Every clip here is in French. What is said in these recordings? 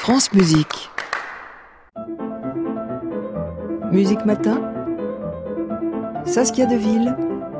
France Musique. Musique Matin, Saskia Deville,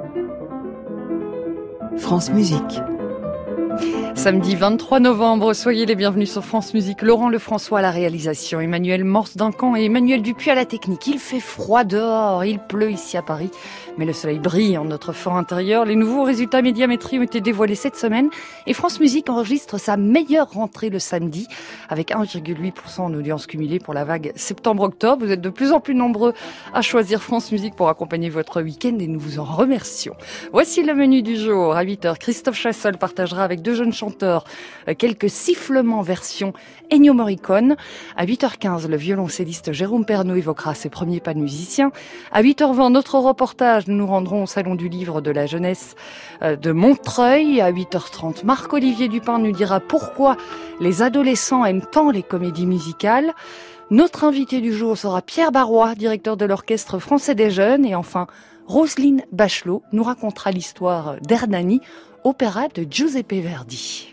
France Musique. Samedi 23 novembre, soyez les bienvenus sur France Musique. Laurent Lefrançois à la réalisation, Emmanuel Morse-Duncan et Emmanuel Dupuis à la technique. Il fait froid dehors, il pleut ici à Paris, mais le soleil brille en notre fort intérieur. Les nouveaux résultats médiamétrie ont été dévoilés cette semaine et France Musique enregistre sa meilleure rentrée le samedi avec 1,8% en audience cumulée pour la vague septembre-octobre. Vous êtes de plus en plus nombreux à choisir France Musique pour accompagner votre week-end et nous vous en remercions. Voici le menu du jour. À 8h, Christophe Chassol partagera avec deux jeunes chanteurs quelques sifflements version Ennio Morricone. À 8h15, le violoncelliste Jérôme Pernaut évoquera ses premiers pas de musicien. À 8h20, notre reportage, nous nous rendrons au Salon du Livre de la Jeunesse de Montreuil. À 8h30, Marc-Olivier Dupin nous dira pourquoi les adolescents aiment tant les comédies musicales. Notre invité du jour sera Pierre Barrois, directeur de l'Orchestre français des jeunes. Et enfin, Roselyne Bachelot nous racontera l'histoire d'Hernani, opéra de Giuseppe Verdi.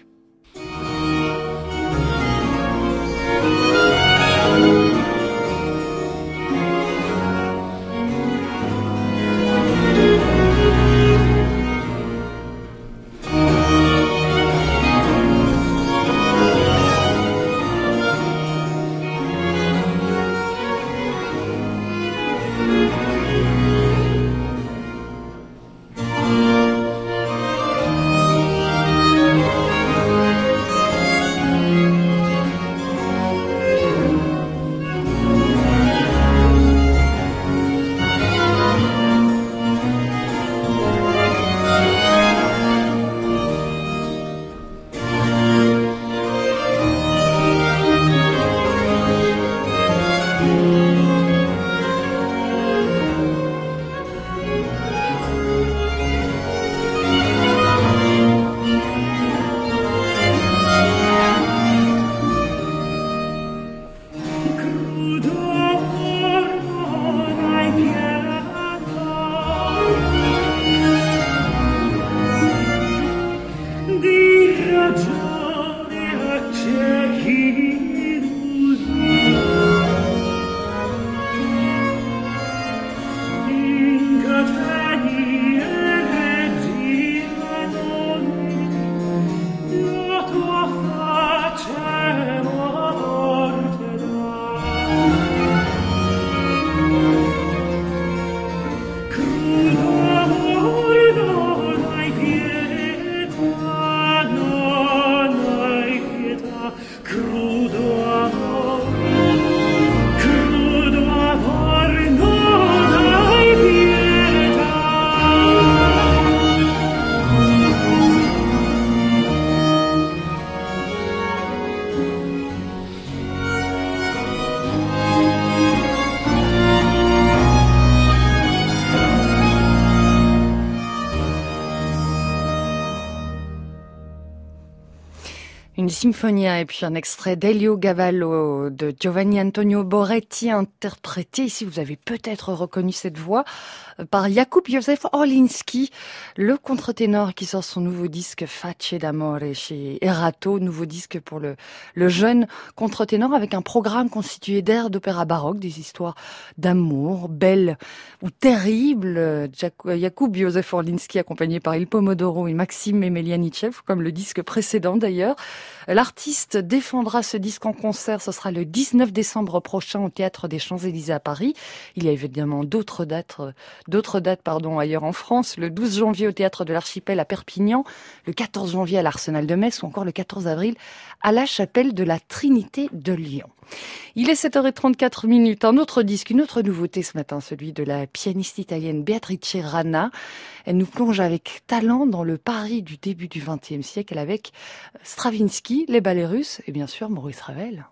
Une Sinfonia et puis un extrait d'Eliogaballo de Giovanni Antonio Boretti interprété, ici vous avez peut-être reconnu cette voix, par Jakub Józef Orliński, le contre-ténor qui sort son nouveau disque Face d'Amore chez Erato, nouveau disque pour le jeune contre-ténor avec un programme constitué d'airs d'opéra baroque, des histoires d'amour, belles ou terribles. Jakub Józef Orliński accompagné par Il Pomodoro et Maxime Emelianitchev, comme le disque précédent d'ailleurs. L'artiste défendra ce disque en concert, ce sera le 19 décembre prochain au Théâtre des Champs-Élysées à Paris. Il y a évidemment d'autres dates ailleurs en France, le 12 janvier au Théâtre de l'Archipel à Perpignan, le 14 janvier à l'Arsenal de Metz ou encore le 14 avril à la Chapelle de la Trinité de Lyon. Il est 7h34, un autre disque, une autre nouveauté ce matin, celui de la pianiste italienne Beatrice Rana. Elle nous plonge avec talent dans le Paris du début du XXe siècle avec Stravinsky, les ballets russes et bien sûr Maurice Ravel.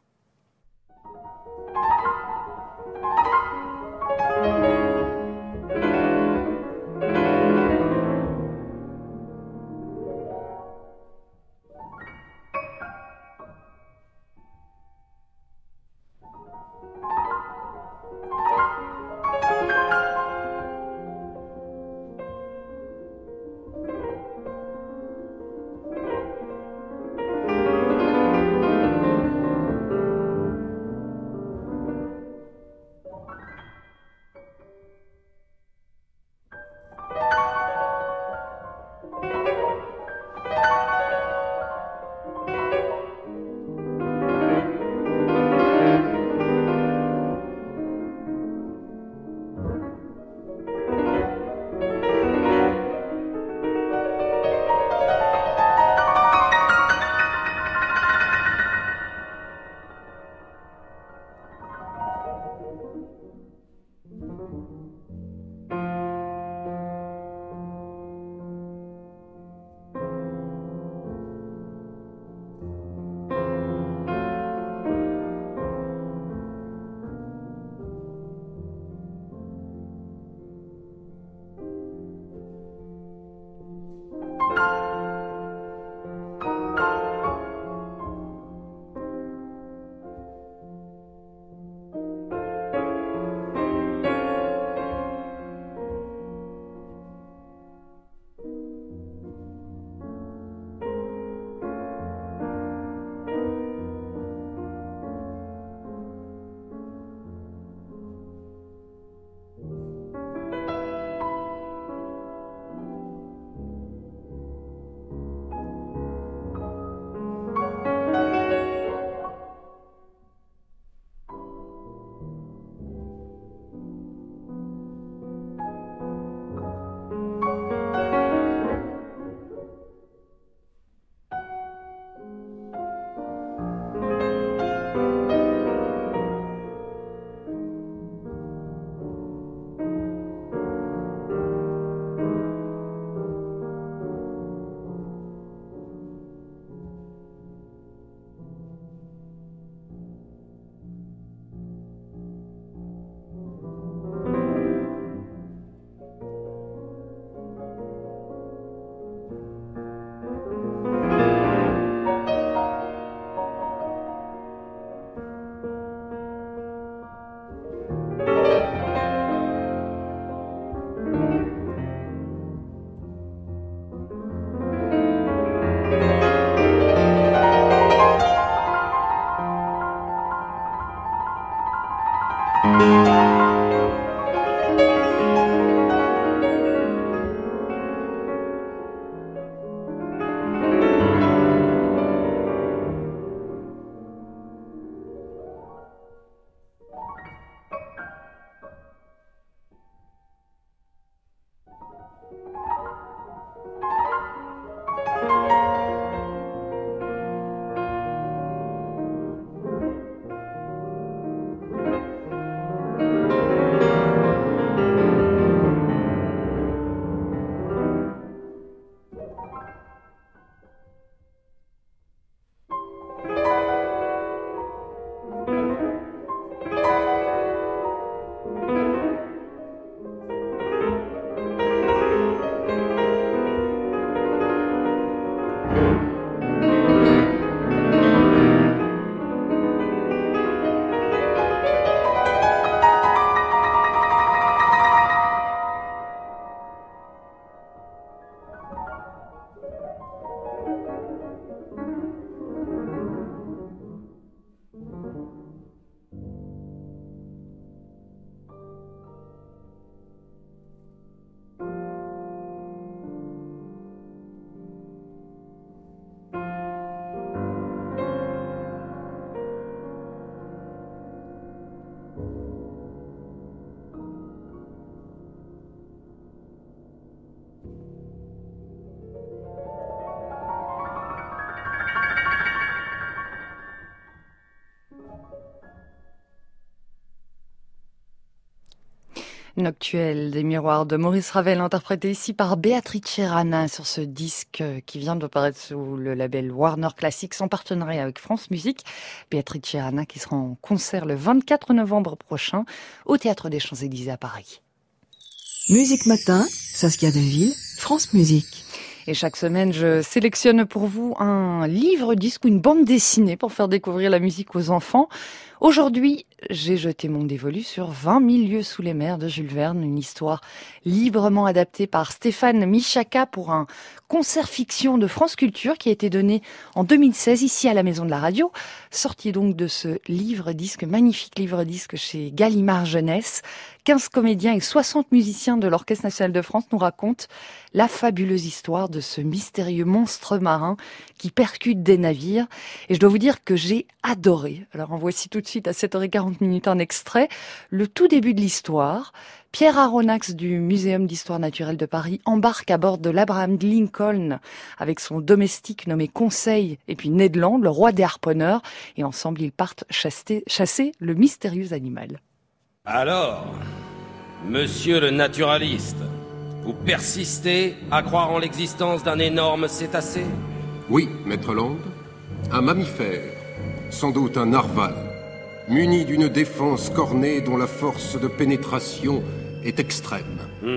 Noctuelle des miroirs de Maurice Ravel, interprété ici par Beatrice Rana sur ce disque qui vient de paraître sous le label Warner Classics en partenariat avec France Musique. Beatrice Rana qui sera en concert le 24 novembre prochain au Théâtre des Champs-Élysées à Paris. Musique Matin, Saskia Deville, France Musique. Et chaque semaine, je sélectionne pour vous un livre-disque ou une bande dessinée pour faire découvrir la musique aux enfants. Aujourd'hui, j'ai jeté mon dévolu sur 20 000 lieues sous les mers de Jules Verne, une histoire librement adaptée par Stéphane Michaka pour un concert fiction de France Culture qui a été donné en 2016 ici à la Maison de la Radio. Sorti donc de ce livre-disque, magnifique livre-disque chez Gallimard Jeunesse. 15 comédiens et 60 musiciens de l'Orchestre national de France nous racontent la fabuleuse histoire de ce mystérieux monstre marin qui percute des navires. Et je dois vous dire que j'ai adoré. Alors en voici tout de suite à 7h40 un extrait. Le tout début de l'histoire. Pierre Aronnax du Muséum d'Histoire Naturelle de Paris embarque à bord de l'Abraham Lincoln avec son domestique nommé Conseil et puis Ned Land, le roi des harponneurs. Et ensemble, ils partent chasser le mystérieux animal. Alors, monsieur le naturaliste, vous persistez à croire en l'existence d'un énorme cétacé ? Oui, maître Land. Un mammifère, sans doute un narval, muni d'une défense cornée dont la force de pénétration est extrême.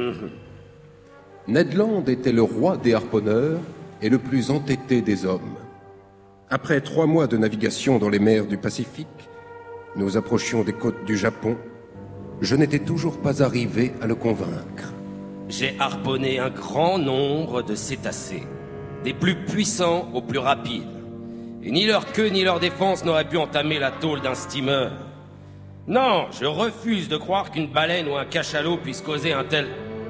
Ned Land était le roi des harponneurs et le plus entêté des hommes. Après 3 mois de navigation dans les mers du Pacifique, nous approchions des côtes du Japon. Je n'étais toujours pas arrivé à le convaincre. J'ai harponné un grand nombre de cétacés, des plus puissants aux plus rapides. Et ni leur queue ni leur défense n'auraient pu entamer la tôle d'un steamer. Non, je refuse de croire qu'une baleine ou un cachalot puisse causer un tel...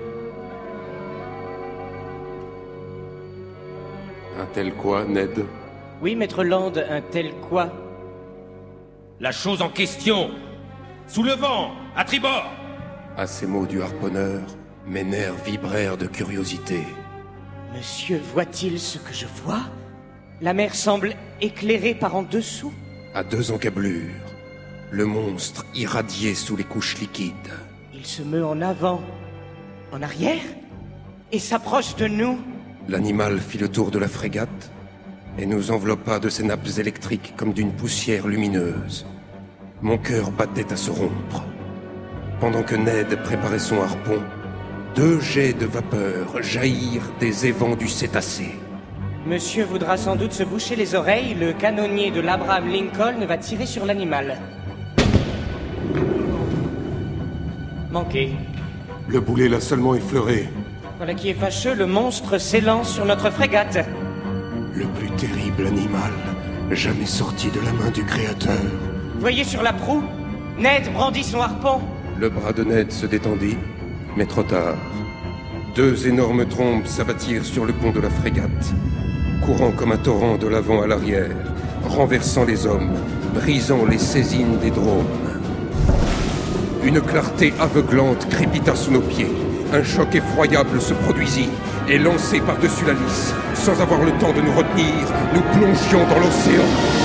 Un tel quoi, Ned ? Oui, maître Land, un tel quoi ? La chose en question. Sous le vent, à tribord. À ces mots du harponneur, mes nerfs vibrèrent de curiosité. Monsieur voit-il ce que je vois ? La mer semble éclairée par en dessous. À 2 encablures, le monstre irradiait sous les couches liquides. Il se meut en avant, en arrière, et s'approche de nous. L'animal fit le tour de la frégate et nous enveloppa de ses nappes électriques comme d'une poussière lumineuse. Mon cœur battait à se rompre. Pendant que Ned préparait son harpon, 2 jets de vapeur jaillirent des évents du cétacé. Monsieur voudra sans doute se boucher les oreilles. Le canonnier de l'Abraham Lincoln va tirer sur l'animal. Manqué. Le boulet l'a seulement effleuré. Voilà qui est fâcheux, le monstre s'élance sur notre frégate. Le plus terrible animal jamais sorti de la main du Créateur. Voyez sur la proue, Ned brandit son harpon. Le bras de Ned se détendit, mais trop tard. 2 énormes trombes s'abattirent sur le pont de la frégate, courant comme un torrent de l'avant à l'arrière, renversant les hommes, brisant les saisines des drones. Une clarté aveuglante crépita sous nos pieds. Un choc effroyable se produisit, et lancé par-dessus la lisse, sans avoir le temps de nous retenir, nous plongions dans l'océan.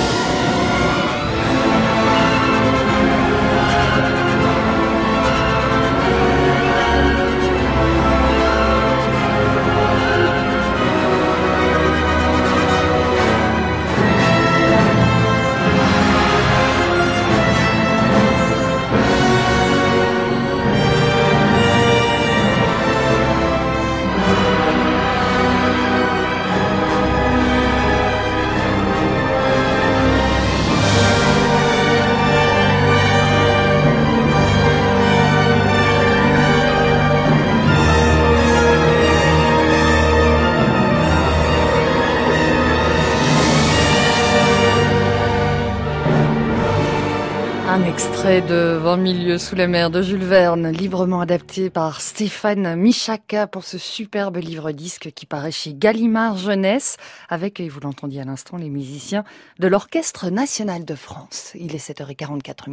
Un extrait de 20 000 lieues sous la mer de Jules Verne, librement adapté par Stéphane Michaka pour ce superbe livre-disque qui paraît chez Gallimard Jeunesse, avec, et vous l'entendiez à l'instant, les musiciens de l'Orchestre national de France. Il est 7h44.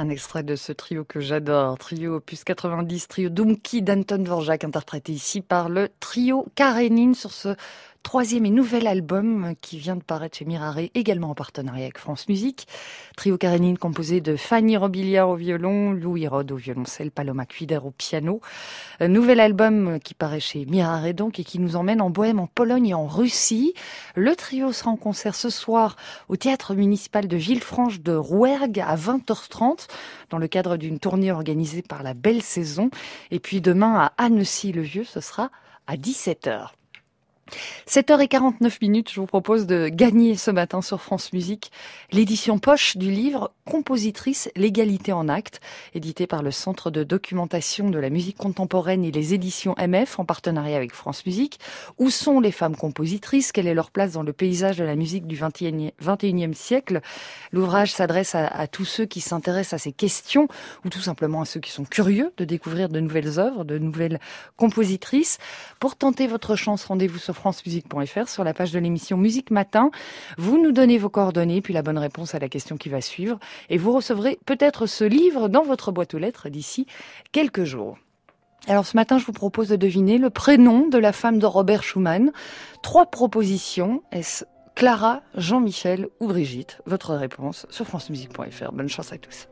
Un extrait de ce trio que j'adore, trio opus 90, trio Dumki d'Anton Dvorak, interprété ici par le trio Karénine sur ce troisième et nouvel album qui vient de paraître chez Mirare, également en partenariat avec France Musique. Trio Karénine composé de Fanny Robiliard au violon, Louis Rode au violoncelle, Paloma Cuider au piano. Un nouvel album qui paraît chez Mirare donc et qui nous emmène en Bohème, en Pologne et en Russie. Le trio sera en concert ce soir au Théâtre municipal de Villefranche de Rouergue à 20h30 dans le cadre d'une tournée organisée par la Belle Saison. Et puis demain à Annecy-le-Vieux, ce sera à 17h. 7h49, je vous propose de gagner ce matin sur France Musique l'édition poche du livre Compositrice, l'égalité en actes, édité par le Centre de documentation de la musique contemporaine et les éditions MF en partenariat avec France Musique. Où sont les femmes compositrices? Quelle est leur place dans le paysage de la musique du 21e siècle? L'ouvrage s'adresse à tous ceux qui s'intéressent à ces questions ou tout simplement à ceux qui sont curieux de découvrir de nouvelles œuvres, de nouvelles compositrices. Pour tenter votre chance, rendez-vous sur francemusique.fr sur la page de l'émission Musique Matin. Vous nous donnez vos coordonnées puis la bonne réponse à la question qui va suivre et vous recevrez peut-être ce livre dans votre boîte aux lettres d'ici quelques jours. Alors ce matin, je vous propose de deviner le prénom de la femme de Robert Schumann. 3 propositions. Est-ce Clara, Jean-Michel ou Brigitte? Votre réponse sur francemusique.fr. Bonne chance à tous.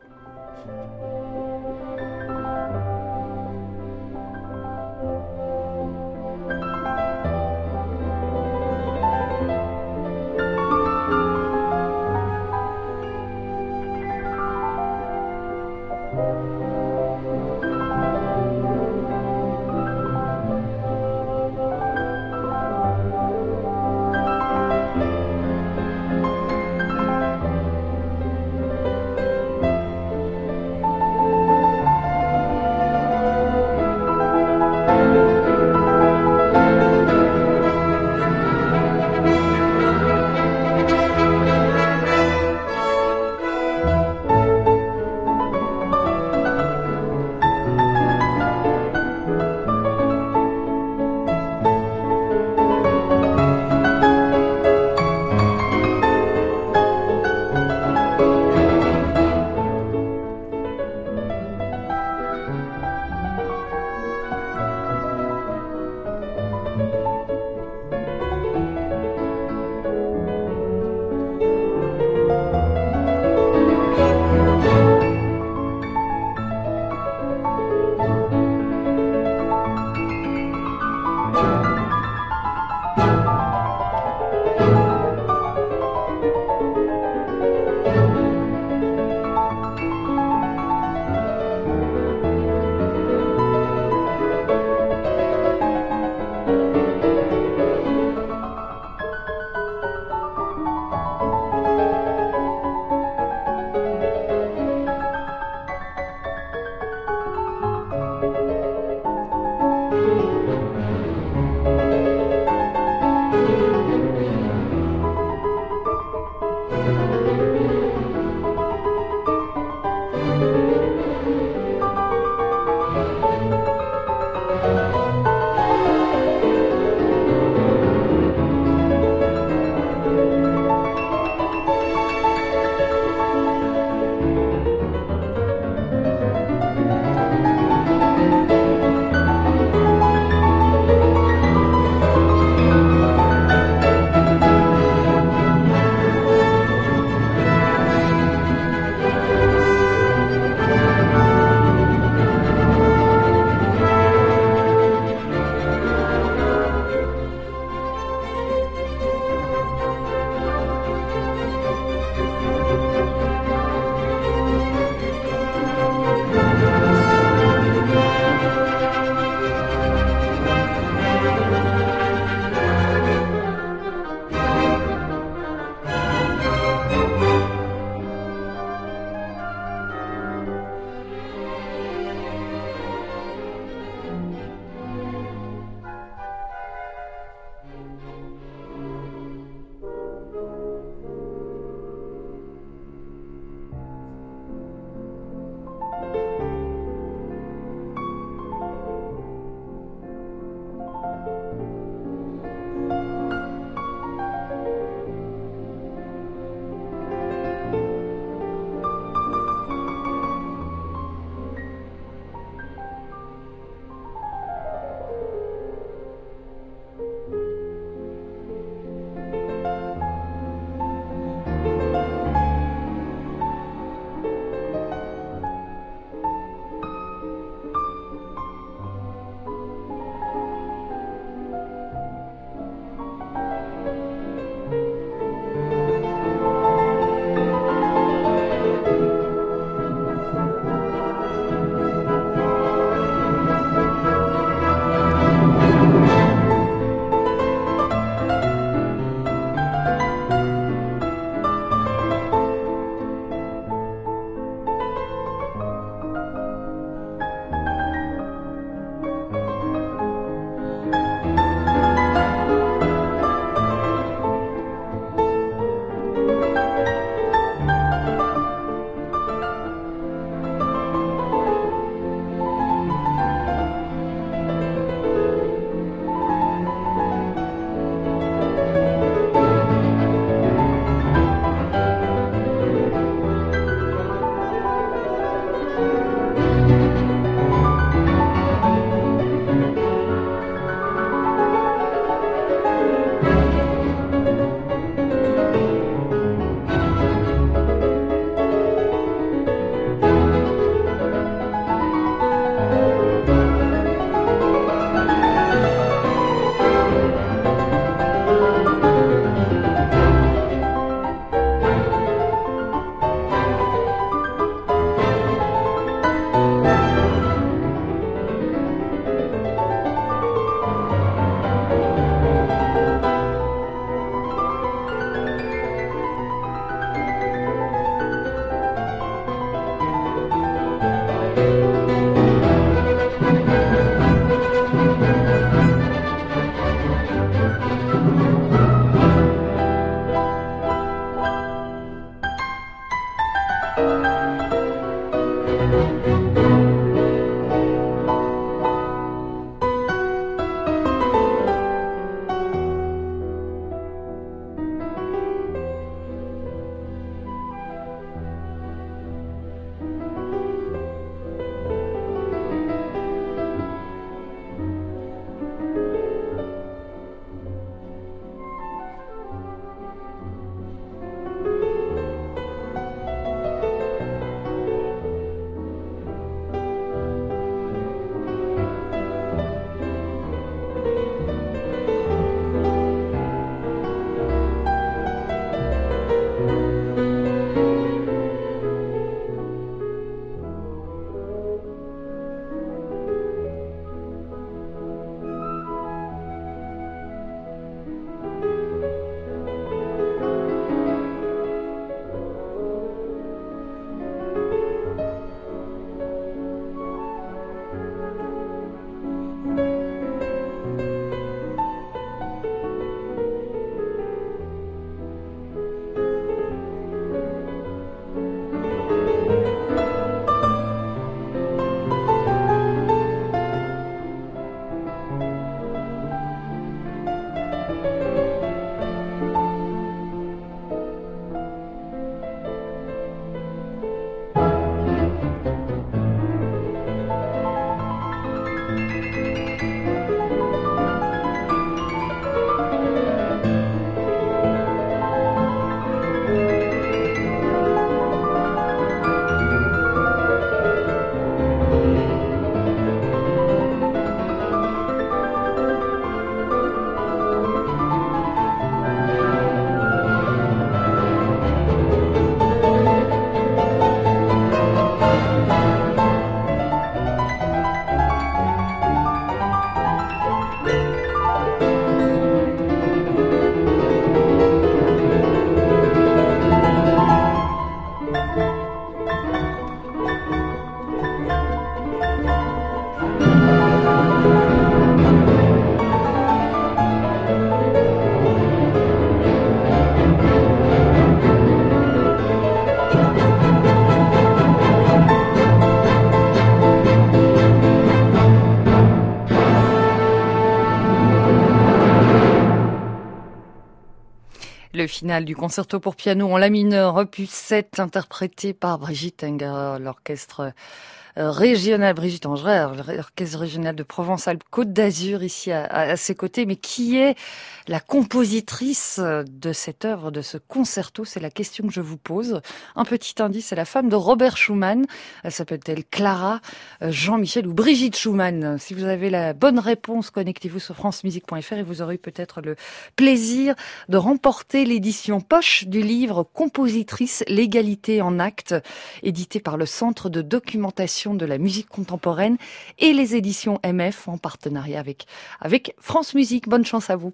le final du concerto pour piano en la mineur, opus 7, interprété par Brigitte Enger, l'orchestre régional, Brigitte Angerer, l'orchestre régional de Provence-Alpes-Côte d'Azur, ici à ses côtés. Mais qui est la compositrice de cette œuvre, de ce concerto? C'est la question que je vous pose. Un petit indice, c'est la femme de Robert Schumann. Elle s'appelle-t-elle Clara, Jean-Michel ou Brigitte Schumann? Si vous avez la bonne réponse, connectez-vous sur francemusique.fr et vous aurez peut-être le plaisir de remporter l'édition poche du livre Compositrice, l'égalité en actes, édité par le Centre de documentation de la musique contemporaine et les éditions MF en partenariat avec France Musique. Bonne chance à vous.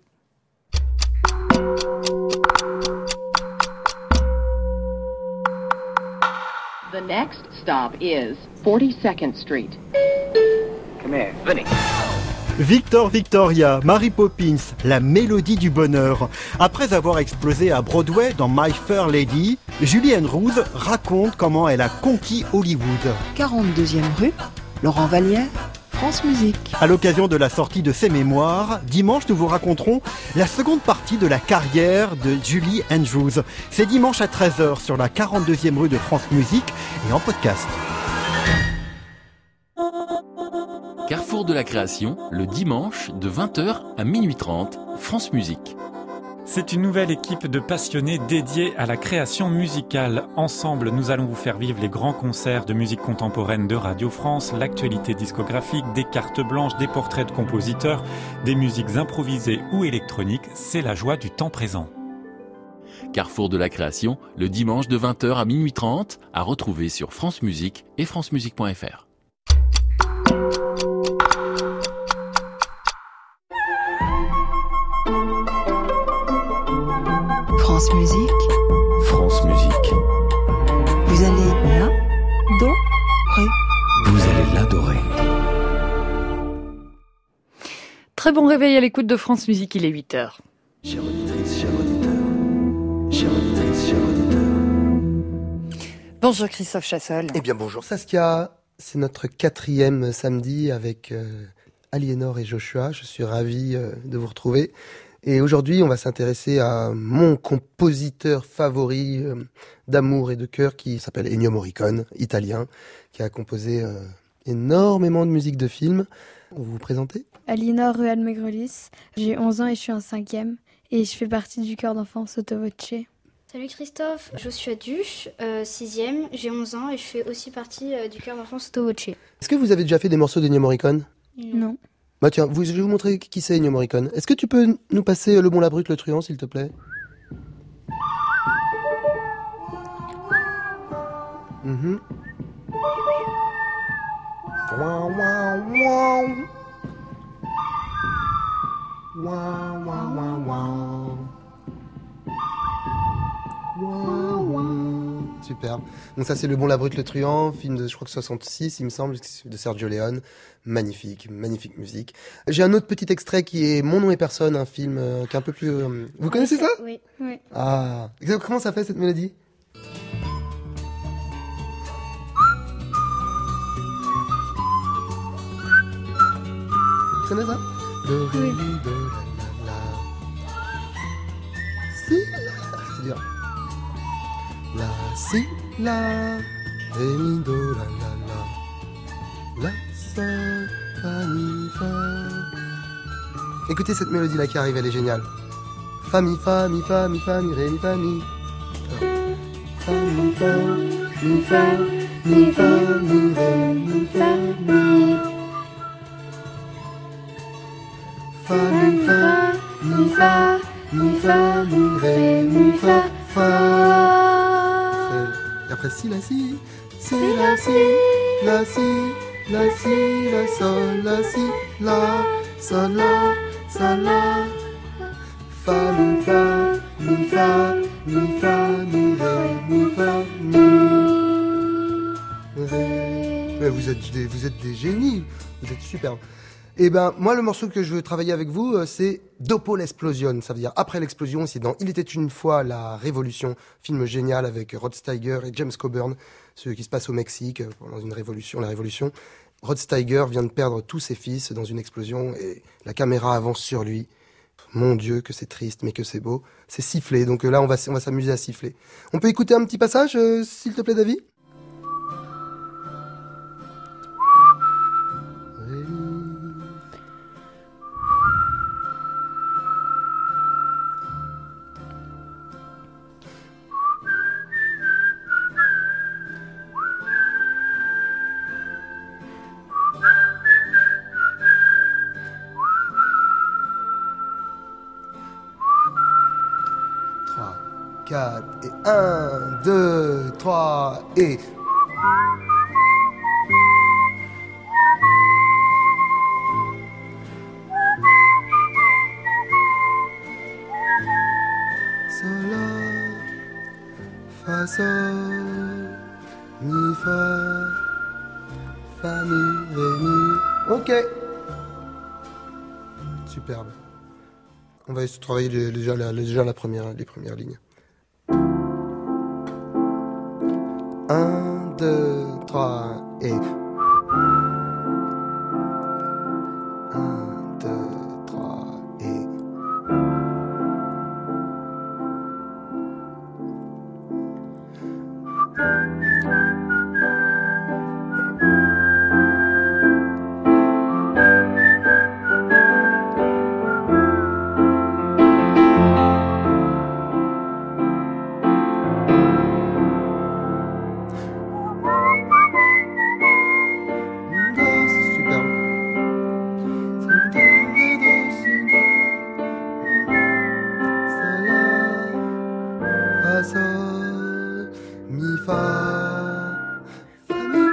The next stop is 42nd Street. Come here, Vinny. Victor Victoria, Mary Poppins, la mélodie du bonheur. Après avoir explosé à Broadway dans My Fair Lady, Julie Andrews raconte comment elle a conquis Hollywood. 42e rue, Laurent Vallière, France Musique. À l'occasion de la sortie de ses mémoires, dimanche nous vous raconterons la seconde partie de la carrière de Julie Andrews. C'est dimanche à 13h sur la 42e rue de France Musique et en podcast. Carrefour de la création, le dimanche de 20h à minuit 30, France Musique. C'est une nouvelle équipe de passionnés dédiée à la création musicale. Ensemble, nous allons vous faire vivre les grands concerts de musique contemporaine de Radio France, l'actualité discographique, des cartes blanches, des portraits de compositeurs, des musiques improvisées ou électroniques. C'est la joie du temps présent. Carrefour de la création, le dimanche de 20h à minuit 30, à retrouver sur France Musique et francemusique.fr. France Musique. France Musique. Vous allez l'adorer. Vous allez l'adorer. Très bon réveil à l'écoute de France Musique, il est 8h. Chère auditrice, cher auditeur. Chère auditrice, cher auditeur. Bonjour Christophe Chassol. Eh bien bonjour Saskia, c'est notre 4e samedi avec Aliénor et Joshua. Je suis ravi de vous retrouver. Et aujourd'hui, on va s'intéresser à mon compositeur favori d'amour et de cœur qui s'appelle Ennio Morricone, italien, qui a composé énormément de musique de films. Vous vous présentez ? Aliénor Rual-Megrelis, j'ai 11 ans et je suis en 5e et je fais partie du chœur d'enfants Sotto Voce. Salut Christophe, Joshua Duche, 6e, j'ai 11 ans et je fais aussi partie du chœur d'enfants Sotto Voce. Est-ce que vous avez déjà fait des morceaux d'Ennio Morricone ? Non. Bah tiens, je vais vous montrer qui c'est Ennio Morricone. Est-ce que tu peux nous passer Le Bon, la Brute, le Truand, s'il te plaît ? Super. Donc ça c'est Le Bon, la Brute, le Truand, film de je crois que 66 il me semble, de Sergio Leone. Magnifique, magnifique musique. J'ai un autre petit extrait qui est Mon nom et personne, un film qui est un peu plus... Vous connaissez ça ? Oui. Ah, comment ça fait cette mélodie ? Tu connais ça ? Oui. Si, la, c'est dur. La, si, la, ré, mi, do, la, la, sol, fa, mi, fa. Écoutez cette mélodie là qui arrive, elle est géniale. Fa, mi, fa, mi, fa, mi, fa, mi, ré, mi, fa, mi. Fa, mi, fa, mi, fa, mi, fa, mi, ré, mi, fa, mi. Fa, mi, fa, mi, fa, mi, fa, mi, ré, mi, fa, fa. Et après si, la, si. Si, la, si, la, si. La, si, la, sol, la, si, la, sol, la, sol, la. Fa, mi, fa, mi, fa, mi, fa, mi, ré, mi, fa, mi, ré. Mais vous êtes des génies, vous êtes superbes. Et ben, moi, le morceau que je veux travailler avec vous, c'est Dopo l'Explosion. Ça veut dire après l'explosion, c'est dans Il était une fois la Révolution, film génial avec Rod Steiger et James Coburn, ce qui se passe au Mexique pendant une révolution, la révolution. Rod Steiger vient de perdre tous ses fils dans une explosion et la caméra avance sur lui. Mon Dieu, que c'est triste, mais que c'est beau. C'est siffler, donc là, on va s'amuser à siffler. On peut écouter un petit passage, s'il te plaît, David ? Et 1, 2, 3 et... Sol, la, fa, sol, mi, fa, mi, ré, mi. Ok. Superbe. On va travailler déjà les premières lignes. 1, 2, 3 et... 1, 2, 3 et... Sol, mi, fa, mi.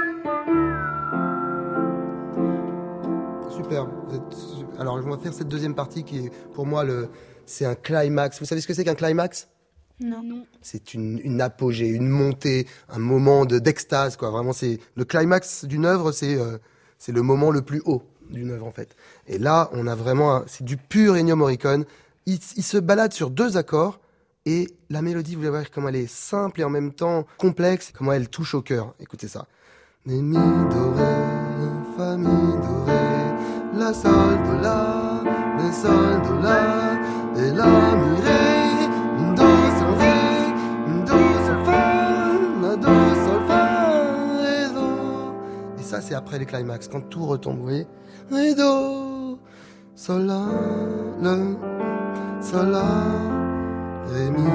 Superbe. Alors, je vais faire cette deuxième partie qui est, pour moi, c'est un climax. Vous savez ce que c'est qu'un climax ? Non. C'est une apogée, une montée, un moment d'extase, quoi. Vraiment, c'est le climax d'une œuvre, c'est le moment le plus haut d'une œuvre, en fait. Et là, on a vraiment, c'est du pur Ennio Morricone. Il se balade sur 2 accords. Et la mélodie, vous allez voir comment elle est simple et en même temps complexe, comment elle touche au cœur. Écoutez ça. Mi, do, ré, fa, mi, do, ré, la, sol, do, la, mi, sol, do, la, et la, mi, ré, mi, do, sol, ré, mi, do, sol, fa, la, do, sol, fa, ré, do. Et ça, c'est après les climax, quand tout retombe, vous voyez. Ré, do, sol, la, le, sol, la, Ré, mi.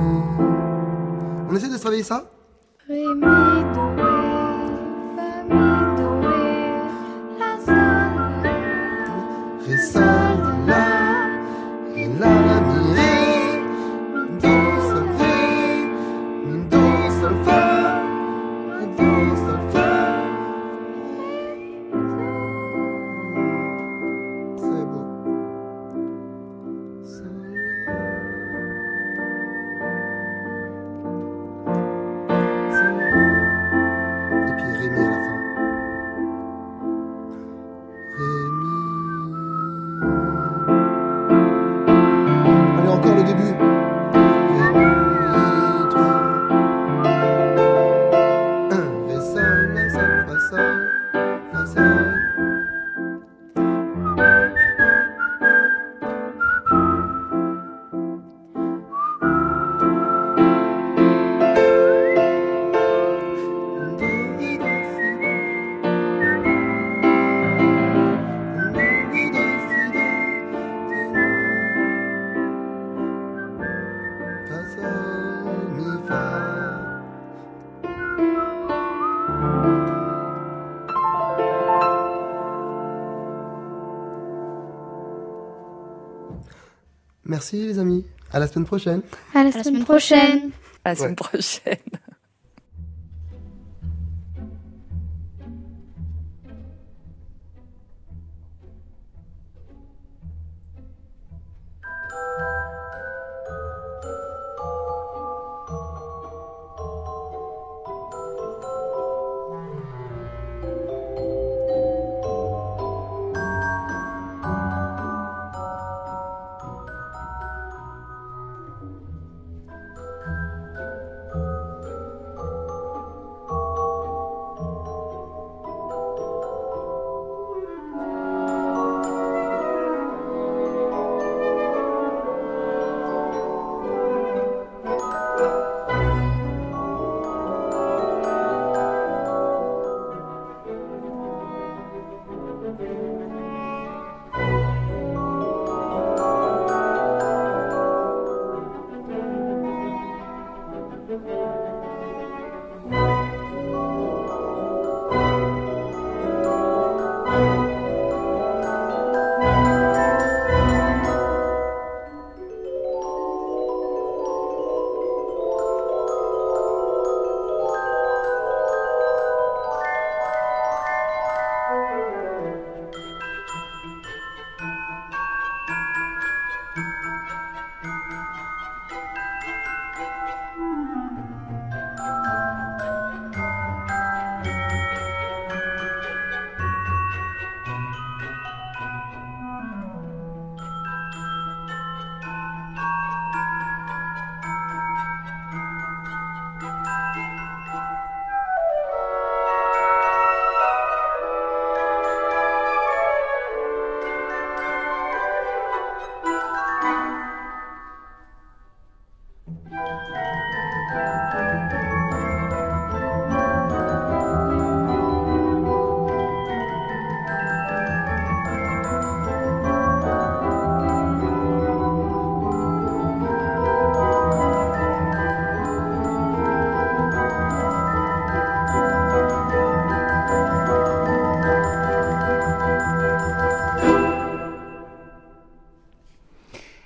On essaie de travailler ça ? Ré, mi, do, ré, fa, mi, do, ré, la, sol, ré, sol, la, ré, la, mi, ré, mi, do, sol, ré, mi, do, sol, fa, mi, do, sol, fa. C'est beau. Merci les amis. À la semaine prochaine. À la semaine prochaine. À la semaine prochaine.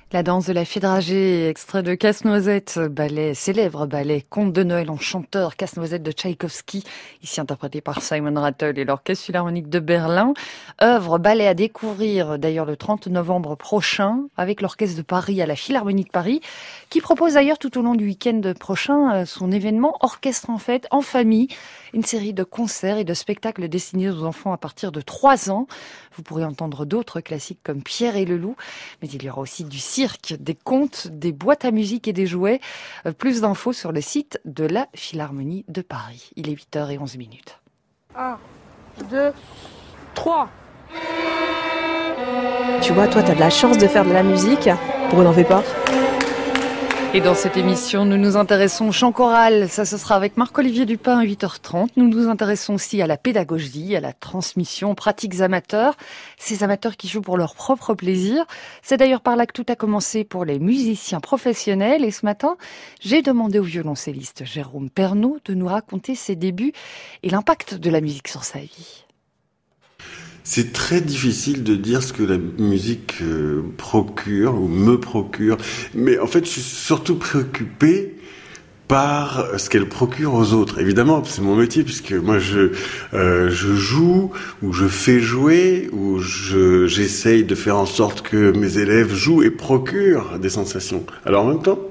La danse de la fille dragée, extrait de Casse-Noisette, célèbre ballet Conte de Noël en chanteur, Casse-Noisette de Tchaïkovski, ici interprété par Simon Rattle et l'Orchestre Philharmonique de Berlin. Œuvre, ballet à découvrir d'ailleurs le 30 novembre prochain avec l'Orchestre de Paris à la Philharmonie de Paris, qui propose d'ailleurs tout au long du week-end prochain son événement Orchestre en fête en famille, une série de concerts et de spectacles destinés aux enfants à partir de 3 ans. Vous pourrez entendre d'autres classiques comme Pierre et le loup, mais il y aura aussi du cirque, des contes, des boîtes à musique et des jouets. Plus d'infos sur le site de la Philharmonie de Paris. Il est 8h11. 1, 2, 3. Tu vois, toi, t'as de la chance de faire de la musique. Pourquoi n'en fais pas ? Et dans cette émission, nous nous intéressons au chant choral. Ça, ce sera avec Marc-Olivier Dupin à 8h30. Nous nous intéressons aussi à la pédagogie, à la transmission, pratiques amateurs. Ces amateurs qui jouent pour leur propre plaisir. C'est d'ailleurs par là que tout a commencé pour les musiciens professionnels. Et ce matin, j'ai demandé au violoncelliste Jérôme Pernaut de nous raconter ses débuts et l'impact de la musique sur sa vie. C'est très difficile de dire ce que la musique procure ou me procure. Mais en fait, je suis surtout préoccupé par ce qu'elle procure aux autres. Évidemment, c'est mon métier, puisque moi je joue, ou je fais jouer, ou j'essaye de faire en sorte que mes élèves jouent et procurent des sensations. Alors en même temps,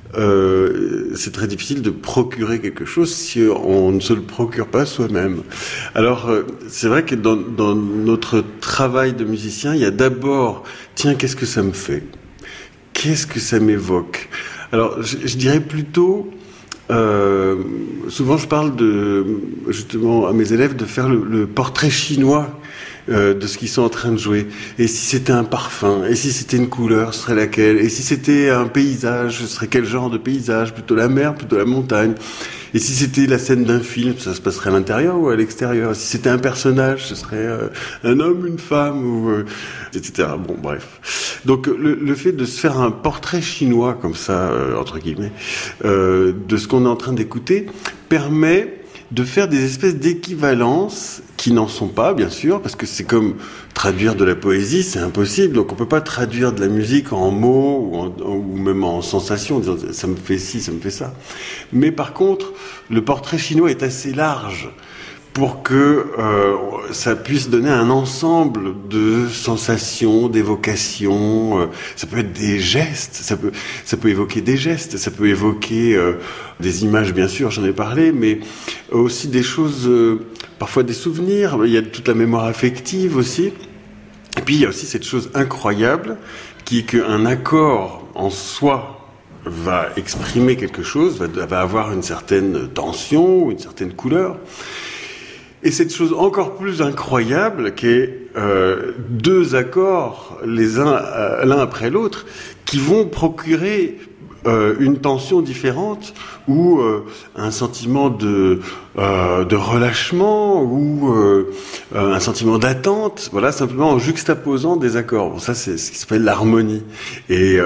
c'est très difficile de procurer quelque chose si on ne se le procure pas soi-même. Alors c'est vrai que dans notre travail de musicien, il y a d'abord, tiens, qu'est-ce que ça me fait ? Qu'est-ce que ça m'évoque ? Alors je dirais plutôt, souvent je parle justement à mes élèves de faire le portrait chinois de ce qu'ils sont en train de jouer. Et si c'était un parfum, et si c'était une couleur, ce serait laquelle ? Et si c'était un paysage, ce serait quel genre de paysage ? Plutôt la mer, plutôt la montagne ? Et si c'était la scène d'un film, ça se passerait à l'intérieur ou à l'extérieur ? Si c'était un personnage, ce serait un homme, une femme, etc. Bon, bref. Donc le fait de se faire un portrait chinois, comme ça, entre guillemets, de ce qu'on est en train d'écouter, permet de faire des espèces d'équivalences qui n'en sont pas, bien sûr, parce que c'est comme traduire de la poésie, c'est impossible. Donc on peut pas traduire de la musique en mots ou même en sensations, en disant ça me fait ci, ça me fait ça. Mais par contre, le portrait chinois est assez large pour que ça puisse donner un ensemble de sensations, d'évocations. Ça peut être des gestes, ça peut évoquer des gestes, ça peut évoquer des images, bien sûr, j'en ai parlé, mais aussi des choses, parfois des souvenirs. Il y a toute la mémoire affective aussi. Et puis il y a aussi cette chose incroyable qui est qu'un accord en soi va exprimer quelque chose, va avoir une certaine tension, une certaine couleur. Et cette chose encore plus incroyable qui est deux accords l'un après l'autre qui vont procurer une tension différente ou un sentiment de relâchement ou un sentiment d'attente, voilà, simplement en juxtaposant des accords. Bon, ça c'est ce qui s'appelle l'harmonie et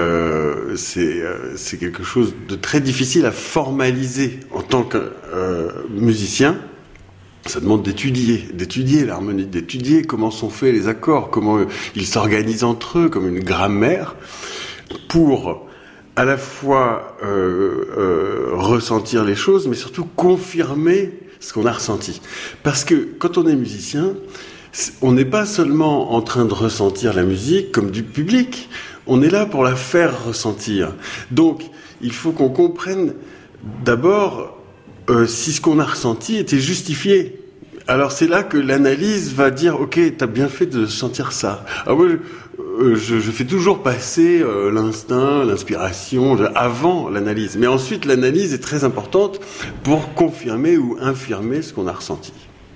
c'est quelque chose de très difficile à formaliser en tant que musicien. Ça demande d'étudier l'harmonie, d'étudier comment sont faits les accords, comment ils s'organisent entre eux, comme une grammaire, pour à la fois ressentir les choses, mais surtout confirmer ce qu'on a ressenti. Parce que quand on est musicien, on n'est pas seulement en train de ressentir la musique comme du public, on est là pour la faire ressentir. Donc, il faut qu'on comprenne d'abord si ce qu'on a ressenti était justifié. Alors c'est là que l'analyse va dire ok, t'as bien fait de sentir ça. Alors moi je fais toujours passer l'instinct, l'inspiration avant l'analyse, mais ensuite l'analyse est très importante pour confirmer ou infirmer ce qu'on a ressenti.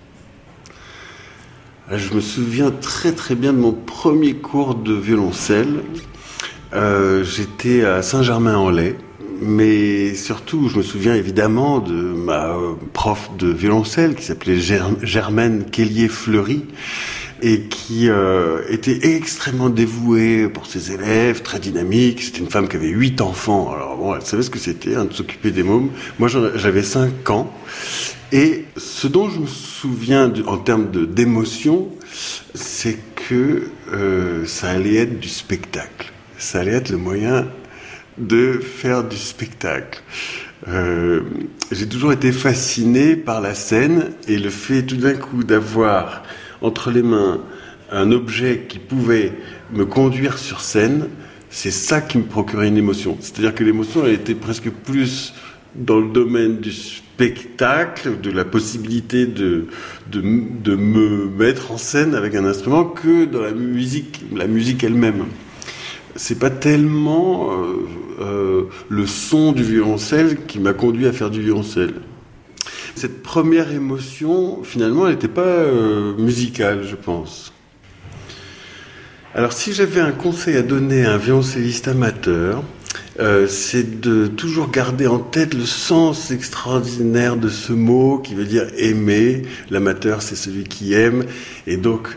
Je me souviens très très bien de mon premier cours de violoncelle. J'étais à Saint-Germain-en-Laye. Mais surtout, je me souviens évidemment de ma prof de violoncelle qui s'appelait Germaine Kellier-Fleury et qui était extrêmement dévouée pour ses élèves, très dynamique. C'était une femme qui avait 8 enfants. Alors bon, elle savait ce que c'était, de s'occuper des mômes. Moi, j'avais 5 ans. Et ce dont je me souviens en termes d'émotion, c'est que ça allait être du spectacle. ça allait être le moyen de faire du spectacle. J'ai toujours été fasciné par la scène et le fait tout d'un coup d'avoir entre les mains un objet qui pouvait me conduire sur scène, c'est ça qui me procurait une émotion. C'est-à-dire que l'émotion, elle était presque plus dans le domaine du spectacle, de la possibilité de me mettre en scène avec un instrument que dans la musique elle-même. C'est pas tellement le son du violoncelle qui m'a conduit à faire du violoncelle. Cette première émotion, finalement, elle n'était pas musicale, je pense. Alors, si j'avais un conseil à donner à un violoncelliste amateur, c'est de toujours garder en tête le sens extraordinaire de ce mot qui veut dire aimer. L'amateur, c'est celui qui aime. Et donc,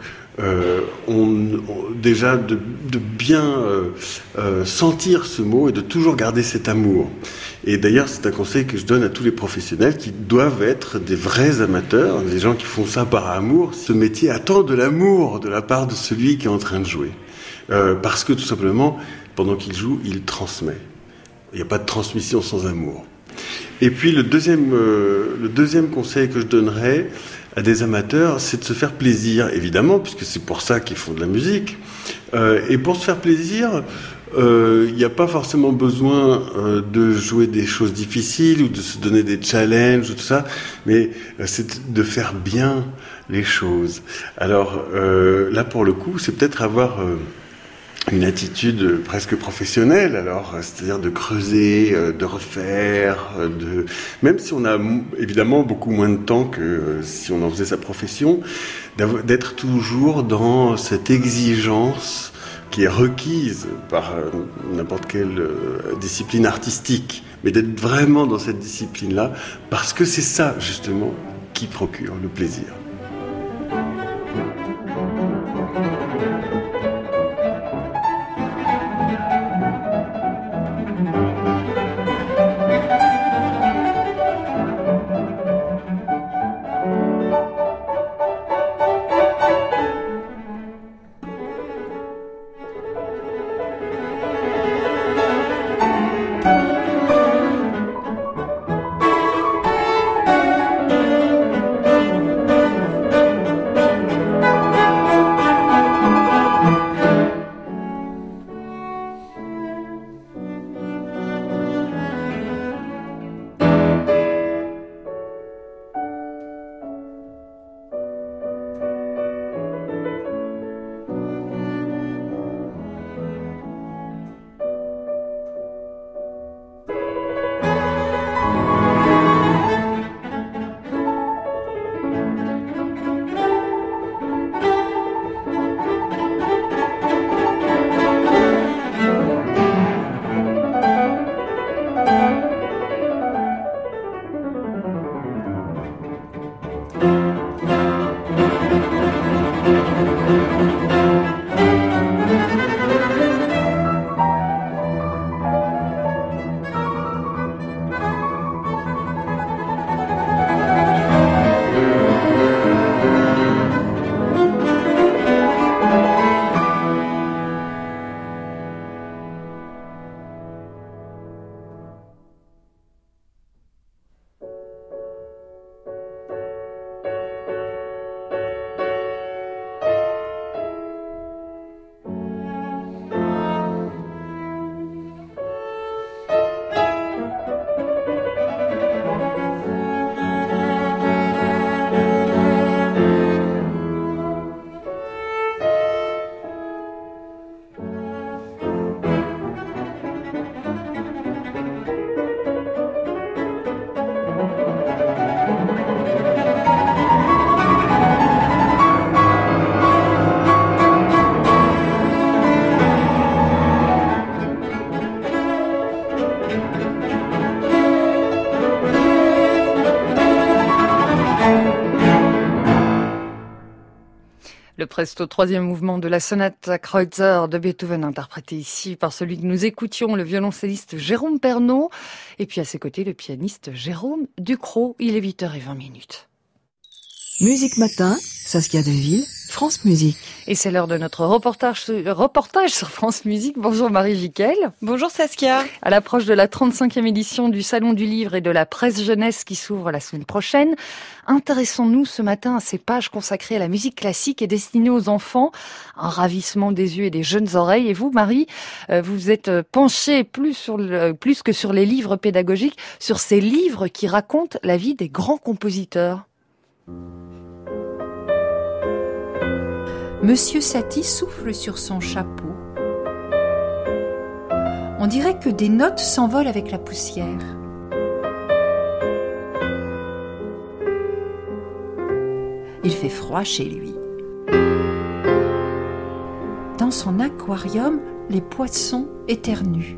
déjà de bien sentir ce mot et de toujours garder cet amour. Et d'ailleurs, c'est un conseil que je donne à tous les professionnels qui doivent être des vrais amateurs, des gens qui font ça par amour. Ce métier attend de l'amour de la part de celui qui est en train de jouer. Parce que tout simplement, pendant qu'il joue, il transmet. Il n'y a pas de transmission sans amour. Et puis le deuxième conseil que je donnerais à des amateurs, c'est de se faire plaisir, évidemment, puisque c'est pour ça qu'ils font de la musique. Et pour se faire plaisir, il n'y a pas forcément besoin de jouer des choses difficiles ou de se donner des challenges ou tout ça, mais c'est de faire bien les choses. Alors là, pour le coup, c'est peut-être avoir une attitude presque professionnelle, alors, c'est-à-dire de creuser, de refaire, même si on a évidemment beaucoup moins de temps que si on en faisait sa profession, d'être toujours dans cette exigence qui est requise par n'importe quelle discipline artistique, mais d'être vraiment dans cette discipline-là, parce que c'est ça, justement, qui procure le plaisir. Le presto troisième mouvement de la sonate à Kreutzer de Beethoven, interprété ici par celui que nous écoutions, le violoncelliste Jérôme Pernaut, et puis à ses côtés le pianiste Jérôme Ducrot. Il est 8h20. Musique Matin, Saskia Deville, France Musique. Et c'est l'heure de notre reportage sur France Musique. Bonjour Marie Viquel. Bonjour Saskia. À l'approche de la 35e édition du Salon du Livre et de la Presse Jeunesse qui s'ouvre la semaine prochaine, intéressons-nous ce matin à ces pages consacrées à la musique classique et destinées aux enfants. Un ravissement des yeux et des jeunes oreilles. Et vous, Marie, vous êtes penchée plus que sur les livres pédagogiques, sur ces livres qui racontent la vie des grands compositeurs. Monsieur Satie souffle sur son chapeau. On dirait que des notes s'envolent avec la poussière. Il fait froid chez lui. Dans son aquarium, les poissons éternuent.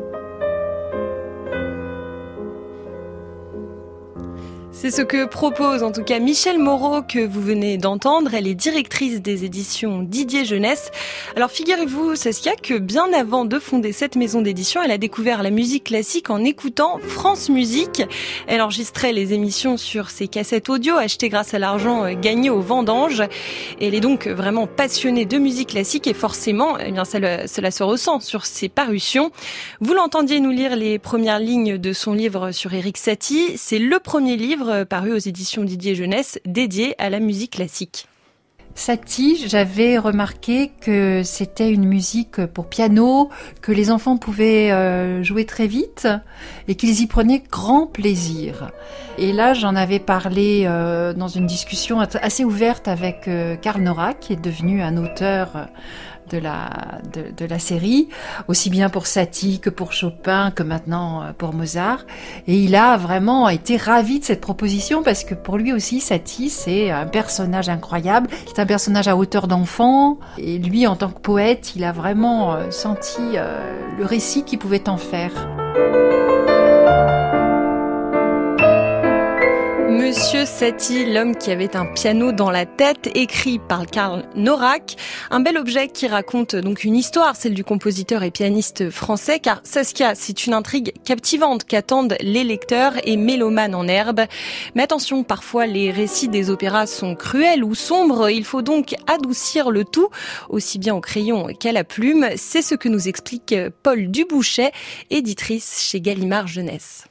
C'est ce que propose en tout cas Michèle Moreau que vous venez d'entendre. Elle est directrice des éditions Didier Jeunesse. Alors figurez-vous, Saskia, que bien avant de fonder cette maison d'édition, elle a découvert la musique classique en écoutant France Musique. Elle enregistrait les émissions sur ses cassettes audio achetées grâce à l'argent gagné aux vendanges. Et elle est donc vraiment passionnée de musique classique et forcément, eh bien, cela se ressent sur ses parutions. Vous l'entendiez nous lire les premières lignes de son livre sur Erik Satie. C'est le premier livre paru aux éditions Didier Jeunesse, dédié à la musique classique. Satie, j'avais remarqué que c'était une musique pour piano, que les enfants pouvaient jouer très vite et qu'ils y prenaient grand plaisir. Et là, j'en avais parlé dans une discussion assez ouverte avec Karl Norak, qui est devenu un auteur de la série, aussi bien pour Satie que pour Chopin, que maintenant pour Mozart. Et il a vraiment été ravi de cette proposition parce que pour lui aussi, Satie, c'est un personnage incroyable, qui est un personnage à hauteur d'enfant. Et lui, en tant que poète, il a vraiment senti le récit qu'il pouvait en faire. Monsieur Satie, l'homme qui avait un piano dans la tête, écrit par Karl Norak. Un bel objet qui raconte donc une histoire, celle du compositeur et pianiste français, car Saskia, c'est une intrigue captivante qu'attendent les lecteurs et mélomanes en herbe. Mais attention, parfois les récits des opéras sont cruels ou sombres, il faut donc adoucir le tout, aussi bien au crayon qu'à la plume. C'est ce que nous explique Paul Dubouchet, éditrice chez Gallimard Jeunesse.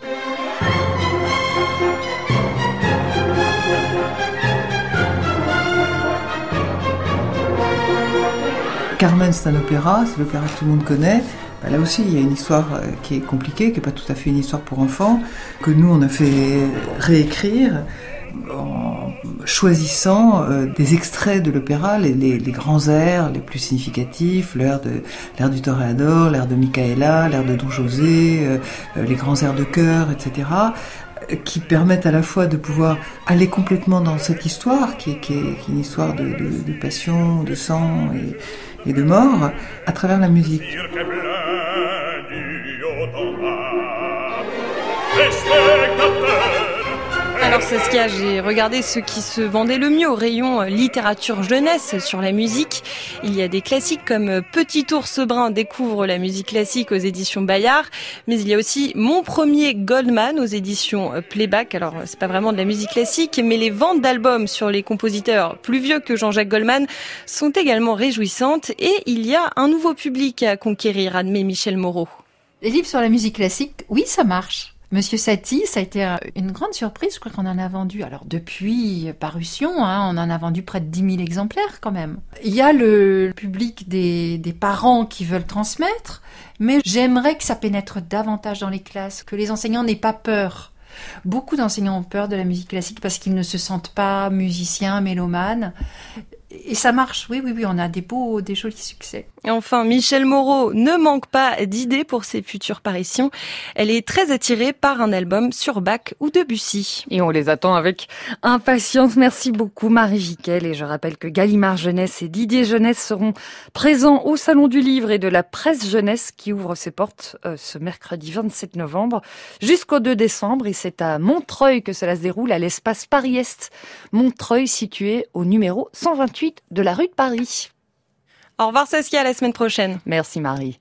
Carmen, c'est un opéra, c'est l'opéra que tout le monde connaît. Là aussi, il y a une histoire qui est compliquée, qui n'est pas tout à fait une histoire pour enfants, que nous, on a fait réécrire en choisissant des extraits de l'opéra, les grands airs les plus significatifs, l'air du Toréador, l'air de Micaëla, l'air de Don José, les grands airs de chœur, etc., qui permettent à la fois de pouvoir aller complètement dans cette histoire, qui est une histoire de passion, de sang et de mort, à travers la musique. Alors Saskia, j'ai regardé ce qui se vendait le mieux au rayon littérature jeunesse sur la musique. Il y a des classiques comme Petit ours brun découvre la musique classique aux éditions Bayard, mais il y a aussi Mon premier Goldman aux éditions Playback. Alors c'est pas vraiment de la musique classique, mais les ventes d'albums sur les compositeurs plus vieux que Jean-Jacques Goldman sont également réjouissantes et il y a un nouveau public à conquérir, admet Michèle Moreau. Les livres sur la musique classique, oui, ça marche. Monsieur Satie, ça a été une grande surprise. Je crois qu'on en a vendu, alors depuis parution, on en a vendu près de 10 000 exemplaires quand même. Il y a le public des parents qui veulent transmettre, mais j'aimerais que ça pénètre davantage dans les classes, que les enseignants n'aient pas peur. Beaucoup d'enseignants ont peur de la musique classique parce qu'ils ne se sentent pas musiciens, mélomanes. Et ça marche, oui, on a des jolis succès. Et enfin, Michèle Moreau ne manque pas d'idées pour ses futures parutions. Elle est très attirée par un album sur Bach ou Debussy. Et on les attend avec impatience. Merci beaucoup Marie Viquel. Et je rappelle que Gallimard Jeunesse et Didier Jeunesse seront présents au Salon du Livre et de la Presse Jeunesse qui ouvre ses portes ce mercredi 27 novembre jusqu'au 2 décembre. Et c'est à Montreuil que cela se déroule, à l'espace Paris-Est. Montreuil situé au numéro 128 de la rue de Paris. Au revoir Saskia, à la semaine prochaine. Merci Marie.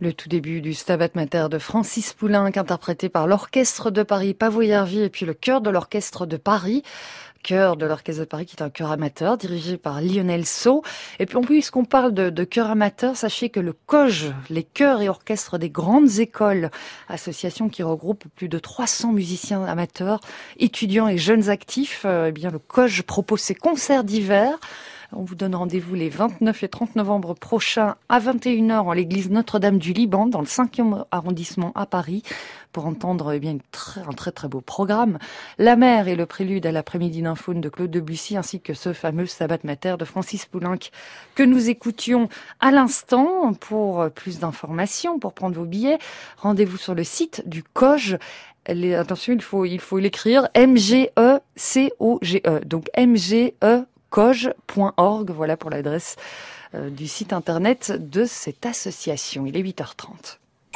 Le tout début du Stabat Mater de Francis Poulenc, interprété par l'Orchestre de Paris, Pavoyervie, et puis le chœur de l'Orchestre de Paris. Chœur de l'Orchestre de Paris, qui est un chœur amateur, dirigé par Lionel Sceaux. Et puis, puisqu'on parle de chœur amateur, sachez que le COJ, les chœurs et orchestres des grandes écoles, association qui regroupe plus de 300 musiciens amateurs, étudiants et jeunes actifs, eh bien, le COJ propose ses concerts d'hiver. On vous donne rendez-vous les 29 et 30 novembre prochains à 21h en l'église Notre-Dame du Liban, dans le 5e arrondissement à Paris, pour entendre un très très beau programme. La mer et le prélude à l'après-midi d'un faune de Claude Debussy, ainsi que ce fameux Stabat Mater de Francis Poulenc que nous écoutions à l'instant. Pour plus d'informations, pour prendre vos billets, rendez-vous sur le site du COJ. Attention, il faut l'écrire MGECOGE, donc MGECOJ.org, voilà pour l'adresse du site internet de cette association. Il est 8h30.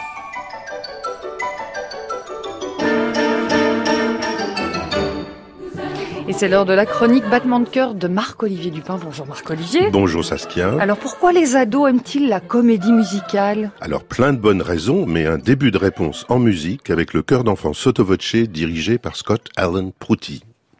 Et c'est l'heure de la chronique Battement de cœur de Marc-Olivier Dupin. Bonjour Marc-Olivier. Bonjour Saskia. Alors pourquoi les ados aiment-ils la comédie musicale ? Alors plein de bonnes raisons, mais un début de réponse en musique avec le chœur d'enfants Sotto Voce dirigé par Scott Allen Prouty.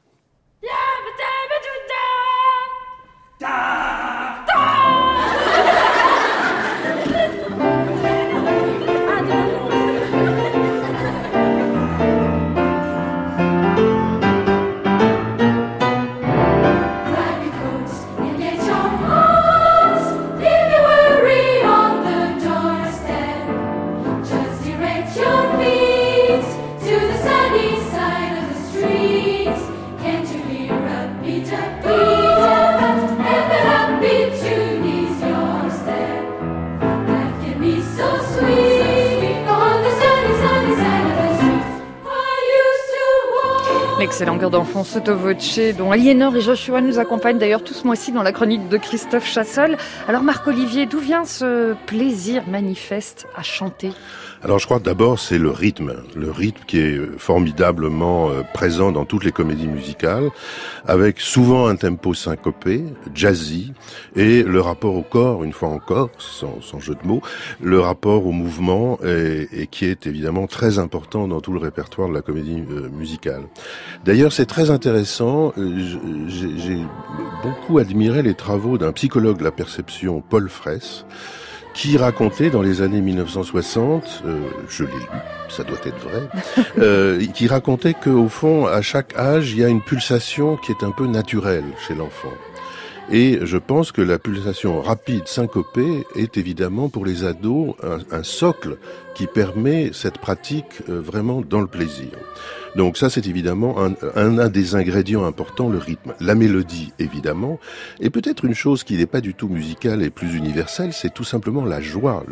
L'excellent chœur d'enfants Sotto Voce, dont Aliénor et Joshua nous accompagnent d'ailleurs tout ce mois-ci dans la chronique de Christophe Chassol. Alors Marc-Olivier, d'où vient ce plaisir manifeste à chanter ? Alors je crois que d'abord c'est le rythme qui est formidablement présent dans toutes les comédies musicales, avec souvent un tempo syncopé, jazzy, et le rapport au corps, une fois encore, sans jeu de mots, le rapport au mouvement, et qui est évidemment très important dans tout le répertoire de la comédie musicale. D'ailleurs c'est très intéressant, j'ai beaucoup admiré les travaux d'un psychologue de la perception, Paul Fraisse, qui racontait dans les années 1960, je l'ai lu, ça doit être vrai, qui racontait qu'au fond, à chaque âge, il y a une pulsation qui est un peu naturelle chez l'enfant. Et je pense que la pulsation rapide, syncopée, est évidemment pour les ados un socle qui permet cette pratique vraiment dans le plaisir. Donc ça, c'est évidemment un des ingrédients importants, le rythme. La mélodie, évidemment. Et peut-être une chose qui n'est pas du tout musicale et plus universelle, c'est tout simplement la joie.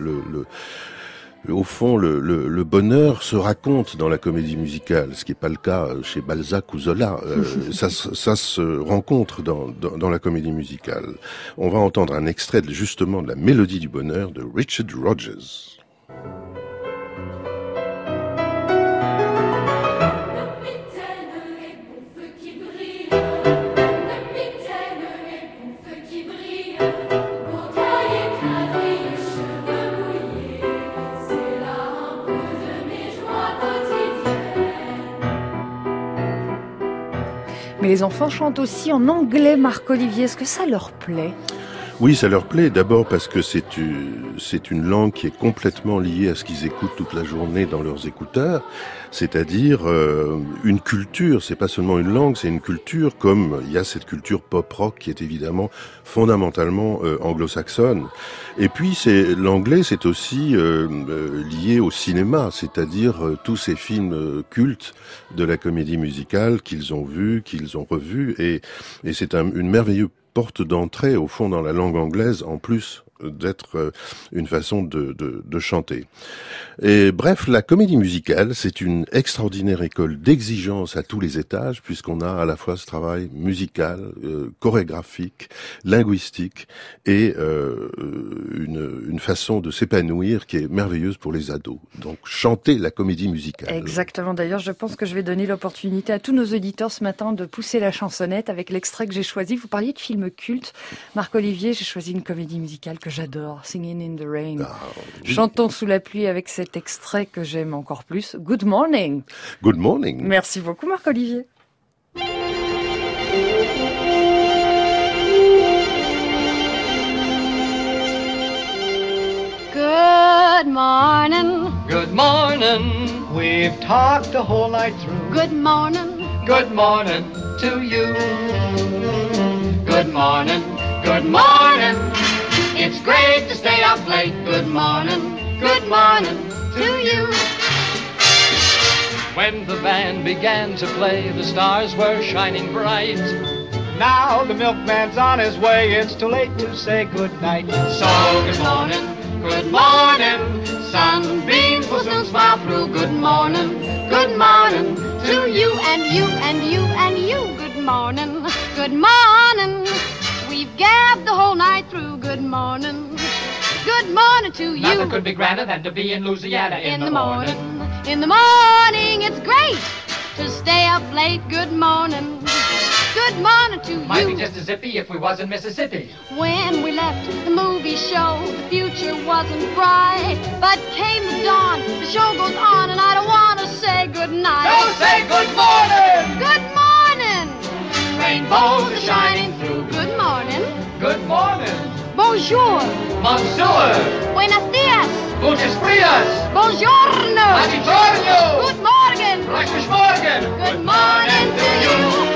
Au fond, le bonheur se raconte dans la comédie musicale, ce qui n'est pas le cas chez Balzac ou Zola. Ça se rencontre dans la comédie musicale. On va entendre un extrait justement de la mélodie du bonheur de Richard Rodgers. Mais les enfants chantent aussi en anglais, Marc-Olivier. Est-ce que ça leur plaît ? Oui, ça leur plaît. D'abord parce que c'est une langue qui est complètement liée à ce qu'ils écoutent toute la journée dans leurs écouteurs. C'est-à-dire une culture. C'est pas seulement une langue, c'est une culture. Comme il y a cette culture pop-rock qui est évidemment fondamentalement anglo-saxonne. Et puis l'anglais, c'est aussi lié au cinéma, c'est-à-dire tous ces films cultes de la comédie musicale qu'ils ont vus, qu'ils ont revus, et c'est une merveilleuse porte d'entrée au fond dans la langue anglaise, en plus d'être une façon de chanter. Et bref, la comédie musicale, c'est une extraordinaire école d'exigence à tous les étages, puisqu'on a à la fois ce travail musical, chorégraphique, linguistique, et une façon de s'épanouir qui est merveilleuse pour les ados. Donc, chanter la comédie musicale. Exactement. D'ailleurs, je pense que je vais donner l'opportunité à tous nos auditeurs ce matin de pousser la chansonnette avec l'extrait que j'ai choisi. Vous parliez de films cultes. Marc-Olivier, j'ai choisi une comédie musicale que j'adore, Singing in the Rain. Chantons sous la pluie avec cet extrait que j'aime encore plus, Good Morning. Good morning. Merci beaucoup Marc-Olivier. Good morning. Good morning. We've talked the whole night through. Good morning. Good morning to you. Good morning. Good morning. It's great to stay up late. Good morning. Good morning to you. When the band began to play, the stars were shining bright. Now the milkman's on his way. It's too late to say good night. So good morning. Good morning, sunbeams will soon smile through. Good morning to you and you and you and you. Good morning, we've gabbed the whole night through. Good morning to you. Nothing could be grander than to be in Louisiana in the morning. In the morning, it's great to stay up late. Good morning to you. Might be just as zippy if we was in Mississippi. When we left the movie show, the future wasn't bright. But came the dawn, the show goes on, and I don't want to say goodnight. No, say good morning! Good morning! Rainbows are shining through. Good morning. Good morning. Bonjour. Bonjour. Buenos dias. Gutes Frias. Buongiorno. Buongiorno. Good morning. Gleiches Morgen. Good morning to you.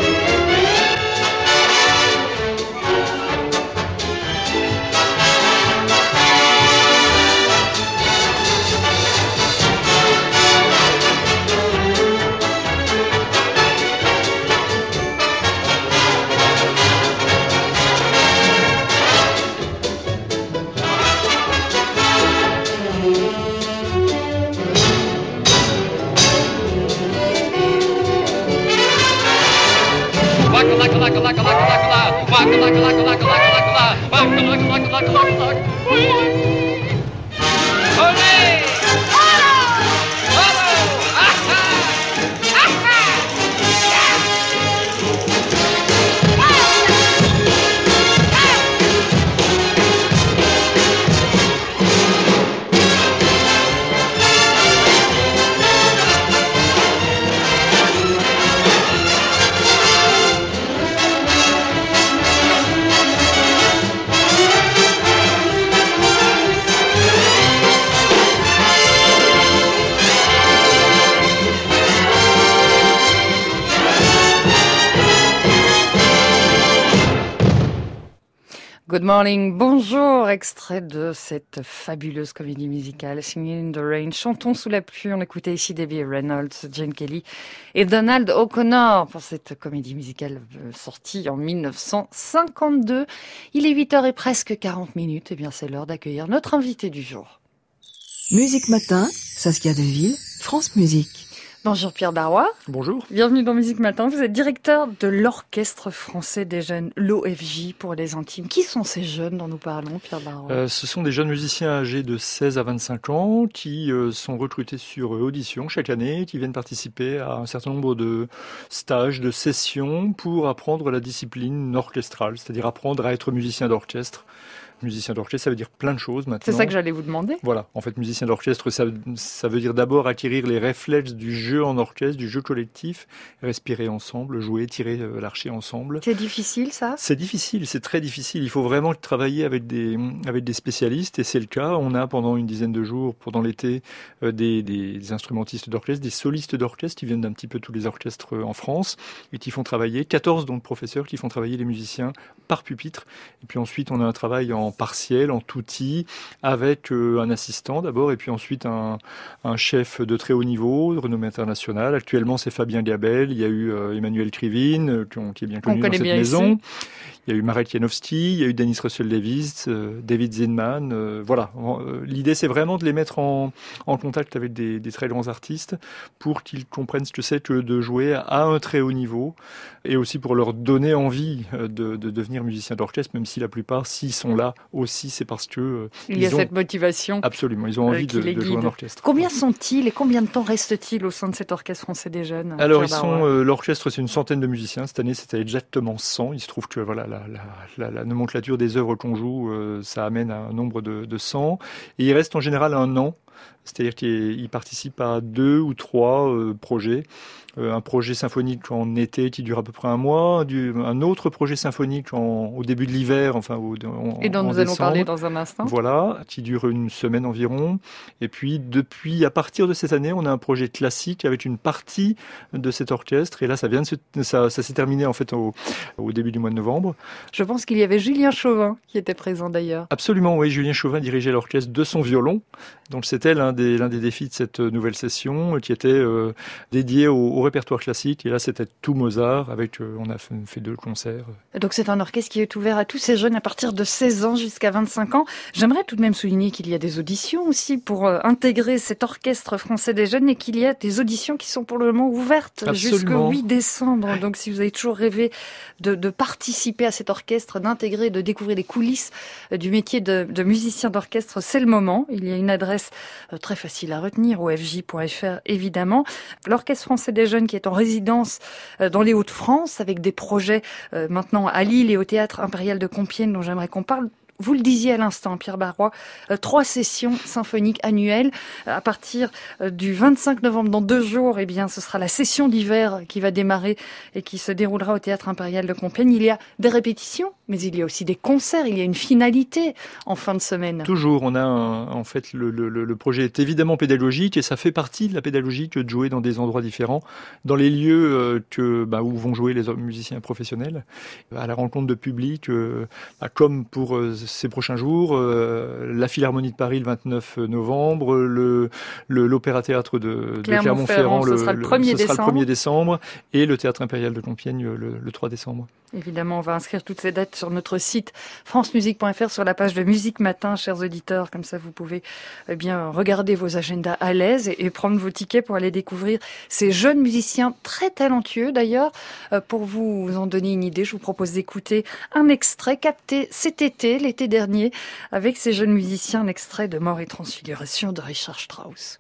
Good morning, bonjour, extrait de cette fabuleuse comédie musicale Singing in the Rain, chantons sous la pluie. On écoutait ici Debbie Reynolds, Gene Kelly et Donald O'Connor pour cette comédie musicale sortie en 1952. Il est 8h et presque 40 minutes, et bien c'est l'heure d'accueillir notre invité du jour. Musique Matin, Saskia Deville, France Musique. Bonjour Pierre Barrois. Bonjour. Bienvenue dans Musique Matin. Vous êtes directeur de l'Orchestre français des jeunes, l'OFJ pour les intimes. Qui sont ces jeunes dont nous parlons, Pierre Barrois ? Ce sont des jeunes musiciens âgés de 16 à 25 ans qui sont recrutés sur audition chaque année, qui viennent participer à un certain nombre de stages, de sessions pour apprendre la discipline orchestrale, c'est-à-dire apprendre à être musicien d'orchestre. Musicien d'orchestre, ça veut dire plein de choses maintenant. C'est ça que j'allais vous demander. Voilà, en fait, musicien d'orchestre, ça veut dire d'abord acquérir les réflexes du jeu en orchestre, du jeu collectif, respirer ensemble, jouer, tirer l'archet ensemble. C'est difficile, ça ? C'est difficile, c'est très difficile. Il faut vraiment travailler avec des spécialistes, et c'est le cas. On a pendant une dizaine de jours, pendant l'été, des instrumentistes d'orchestre, des solistes d'orchestre qui viennent d'un petit peu tous les orchestres en France et qui font travailler, 14 donc professeurs qui font travailler les musiciens par pupitre. Et puis ensuite, on a un travail en partiel, en tout-i, avec un assistant d'abord, et puis ensuite un chef de très haut niveau, de renommée internationale. Actuellement, c'est Fabien Gabel, il y a eu Emmanuel Krivine, qui est bien connu dans cette maison. Ici. Il y a eu Marek Janowski, il y a eu Dennis Russell Davis, David Zinman. Voilà. L'idée, c'est vraiment de les mettre en contact avec des très grands artistes pour qu'ils comprennent ce que c'est que de jouer à un très haut niveau, et aussi pour leur donner envie de devenir musicien d'orchestre, même si la plupart, s'ils sont là aussi, c'est parce que il y a cette motivation. Absolument, ils ont envie de jouer en orchestre. Combien sont-ils et combien de temps restent-ils au sein de cet orchestre français des jeunes? Alors l'orchestre, c'est une centaine de musiciens. Cette année, c'était exactement 100. Il se trouve que voilà, la nomenclature des œuvres qu'on joue, ça amène à un nombre de 100. Et il reste en général un an. C'est-à-dire qu'ils participent à 2 ou 3 projets. Un projet symphonique en été qui dure à peu près un mois, un autre projet symphonique au début de l'hiver, et dont nous allons parler dans un instant. Voilà, qui dure une semaine environ. Et puis, à partir de cette année, on a un projet classique avec une partie de cet orchestre. Et là, ça s'est terminé en fait au début du mois de novembre. Je pense qu'il y avait Julien Chauvin qui était présent d'ailleurs. Absolument, oui. Julien Chauvin dirigeait l'orchestre de son violon. Donc c'était l'un des défis de cette nouvelle session qui était dédié au répertoire classique. Et là, c'était tout Mozart. On a fait 2 concerts. Donc c'est un orchestre qui est ouvert à tous ces jeunes à partir de 16 ans jusqu'à 25 ans. J'aimerais tout de même souligner qu'il y a des auditions aussi pour intégrer cet orchestre français des jeunes et qu'il y a des auditions qui sont pour le moment ouvertes jusqu'au 8 décembre. Donc si vous avez toujours rêvé de participer à cet orchestre, d'intégrer, de découvrir les coulisses du métier de musicien d'orchestre, c'est le moment. Il y a une adresse très facile à retenir, ofj.fr évidemment. L'Orchestre français des jeunes qui est en résidence dans les Hauts-de-France avec des projets maintenant à Lille et au Théâtre Impérial de Compiègne dont j'aimerais qu'on parle. Vous le disiez à l'instant, Pierre Barrois, 3 sessions symphoniques annuelles. À partir du 25 novembre, dans 2 jours, eh bien, ce sera la session d'hiver qui va démarrer et qui se déroulera au Théâtre Impérial de Compiègne. Il y a des répétitions, mais il y a aussi des concerts. Il y a une finalité en fin de semaine. Toujours, on a en fait le projet est évidemment pédagogique et ça fait partie de la pédagogie que de jouer dans des endroits différents, dans les lieux où vont jouer les musiciens professionnels, à la rencontre de public, comme pour ces prochains jours, la Philharmonie de Paris le 29 novembre, l'Opéra-Théâtre de Clermont-Ferrand ce sera le 1er décembre et le Théâtre Impérial de Compiègne le 3 décembre. Évidemment, on va inscrire toutes ces dates sur notre site francemusique.fr sur la page de Musique Matin, chers auditeurs. Comme ça, vous pouvez bien regarder vos agendas à l'aise et prendre vos tickets pour aller découvrir ces jeunes musiciens très talentueux. D'ailleurs, pour vous en donner une idée, je vous propose d'écouter un extrait capté cet été, l'été dernier, avec ces jeunes musiciens, un extrait de Mort et Transfiguration de Richard Strauss.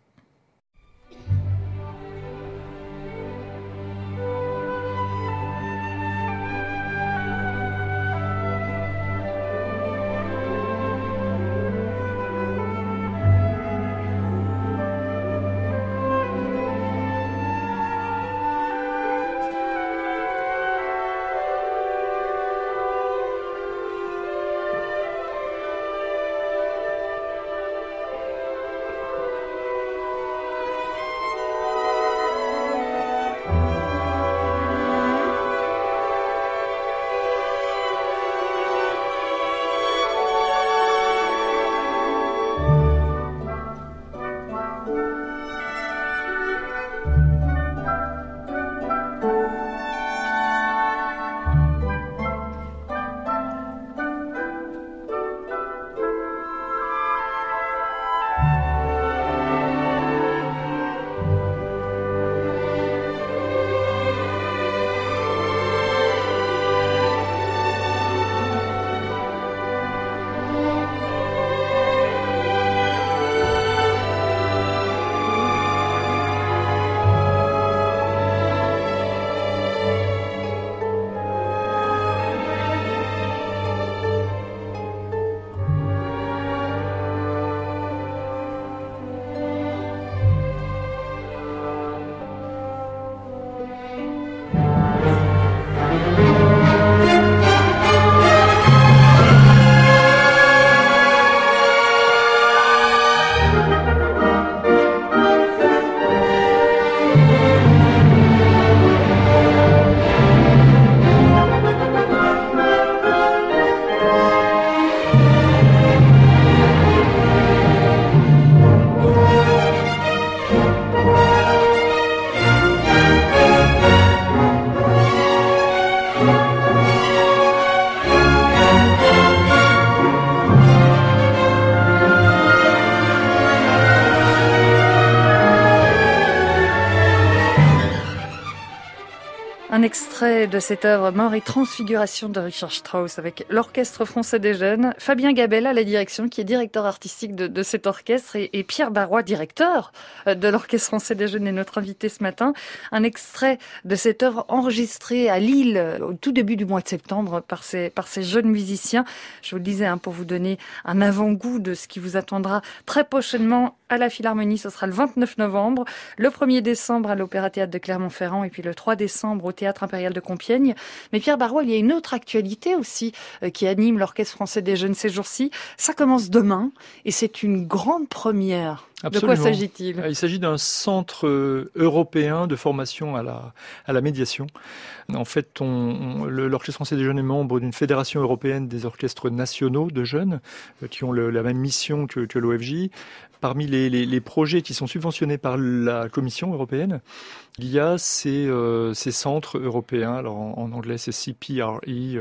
Un extrait extrait de cette œuvre Mort et transfiguration de Richard Strauss avec l'Orchestre français des jeunes, Fabien Gabella à la direction, qui est directeur artistique de cet orchestre, et Pierre Barrois, directeur de l'Orchestre français des jeunes, est notre invité ce matin. Un extrait de cette œuvre enregistrée à Lille au tout début du mois de septembre par ces jeunes musiciens. Je vous le disais, pour vous donner un avant-goût de ce qui vous attendra très prochainement à la Philharmonie. Ce sera le 29 novembre, le 1er décembre à l'Opéra-Théâtre de Clermont-Ferrand et puis le 3 décembre au Théâtre Impérial de Compiègne. Mais Pierre Barrois, il y a une autre actualité aussi qui anime l'Orchestre français des jeunes ces jours-ci. Ça commence demain et c'est une grande première. Absolument. De quoi s'agit-il ? Il s'agit d'un centre européen de formation à la médiation. En fait, l'Orchestre français des jeunes est membre d'une fédération européenne des orchestres nationaux de jeunes qui ont la même mission que l'OFJ. Parmi les projets qui sont subventionnés par la Commission européenne, il y a ces centres européens. Alors en anglais, c'est CPRE.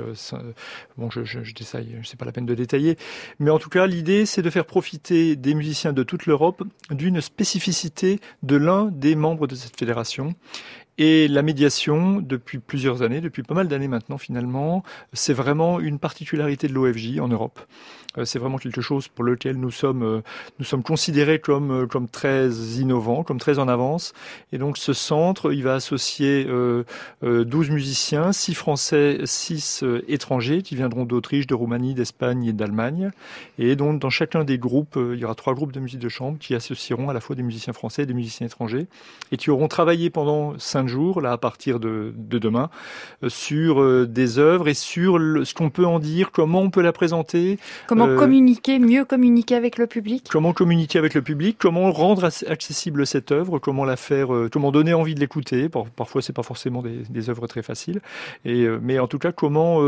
Bon, c'est pas la peine de détailler. Mais en tout cas, l'idée, c'est de faire profiter des musiciens de toute l'Europe d'une spécificité de l'un des membres de cette fédération. Et la médiation, depuis plusieurs années, depuis pas mal d'années maintenant finalement, c'est vraiment une particularité de l'OFJ en Europe. C'est vraiment quelque chose pour lequel nous sommes considérés comme très innovants, comme très en avance. Et donc ce centre, il va associer 12 musiciens, 6 Français, 6 étrangers qui viendront d'Autriche, de Roumanie, d'Espagne et d'Allemagne. Et donc dans chacun des groupes, il y aura 3 groupes de musique de chambre qui associeront à la fois des musiciens français et des musiciens étrangers et qui auront travaillé pendant 5 jours, là à partir de demain, sur des œuvres et sur ce qu'on peut en dire, comment on peut la présenter. Comment mieux communiquer avec le public. Comment communiquer avec le public, comment rendre accessible cette œuvre, comment la faire, comment donner envie de l'écouter. Parfois, c'est pas forcément des œuvres très faciles. Mais en tout cas, comment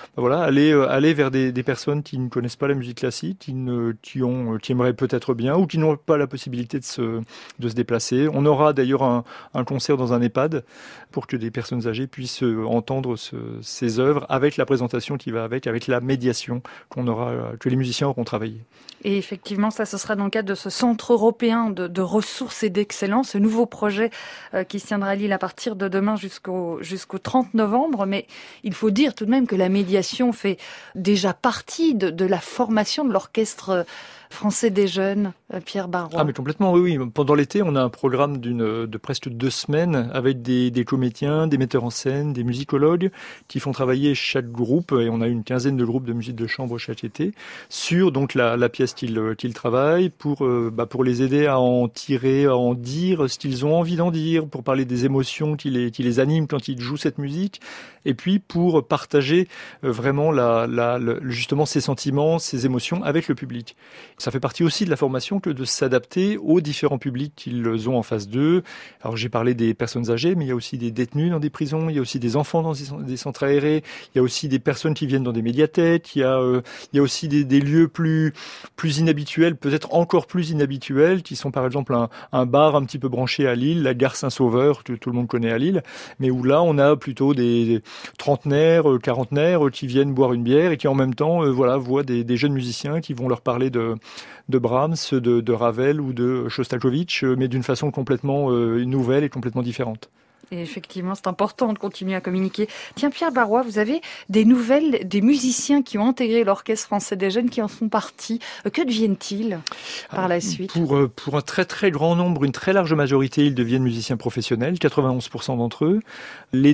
aller vers des personnes qui ne connaissent pas la musique classique, qui aimeraient peut-être bien ou qui n'ont pas la possibilité de se déplacer. On aura d'ailleurs un concert dans un EHPAD pour que des personnes âgées puissent entendre ces œuvres avec la présentation qui va avec la médiation que les musiciens auront travaillé. Et effectivement, ce sera dans le cadre de ce centre européen de ressources et d'excellence, ce nouveau projet qui se tiendra à Lille à partir de demain jusqu'au 30 novembre. Mais il faut dire tout de même que la médiation fait déjà partie de la formation de l'Orchestre français des jeunes, Pierre Barrois. Ah mais complètement, oui. Pendant l'été, on a un programme de presque 2 semaines avec des comédiens, des metteurs en scène, des musicologues qui font travailler chaque groupe, et on a une quinzaine de groupes de musique de chambre chaque été, sur donc la pièce qu'ils travaillent pour les aider à en tirer, à en dire ce qu'ils ont envie d'en dire, pour parler des émotions qui les animent quand ils jouent cette musique, et puis pour partager vraiment justement ces sentiments, ces émotions avec le public. Ça fait partie aussi de la formation que de s'adapter aux différents publics qu'ils ont en face d'eux. Alors j'ai parlé des personnes âgées, mais il y a aussi des détenus dans des prisons, il y a aussi des enfants dans des centres aérés, il y a aussi des personnes qui viennent dans des médiathèques, il y a aussi des lieux plus inhabituels, peut-être encore plus inhabituels, qui sont par exemple un bar un petit peu branché à Lille, la gare Saint-Sauveur, que tout le monde connaît à Lille, mais où là on a plutôt des trentenaires, quarantenaires qui viennent boire une bière et qui en même temps voient des jeunes musiciens qui vont leur parler de Brahms, de Ravel ou de Shostakovich, mais d'une façon complètement nouvelle et complètement différente. Et effectivement, c'est important de continuer à communiquer. Tiens, Pierre Barrois, vous avez des nouvelles des musiciens qui ont intégré l'Orchestre français des jeunes, qui en font partie. Que deviennent-ils par la suite ? Pour un très très grand nombre, une très large majorité, ils deviennent musiciens professionnels, 91% d'entre eux. Les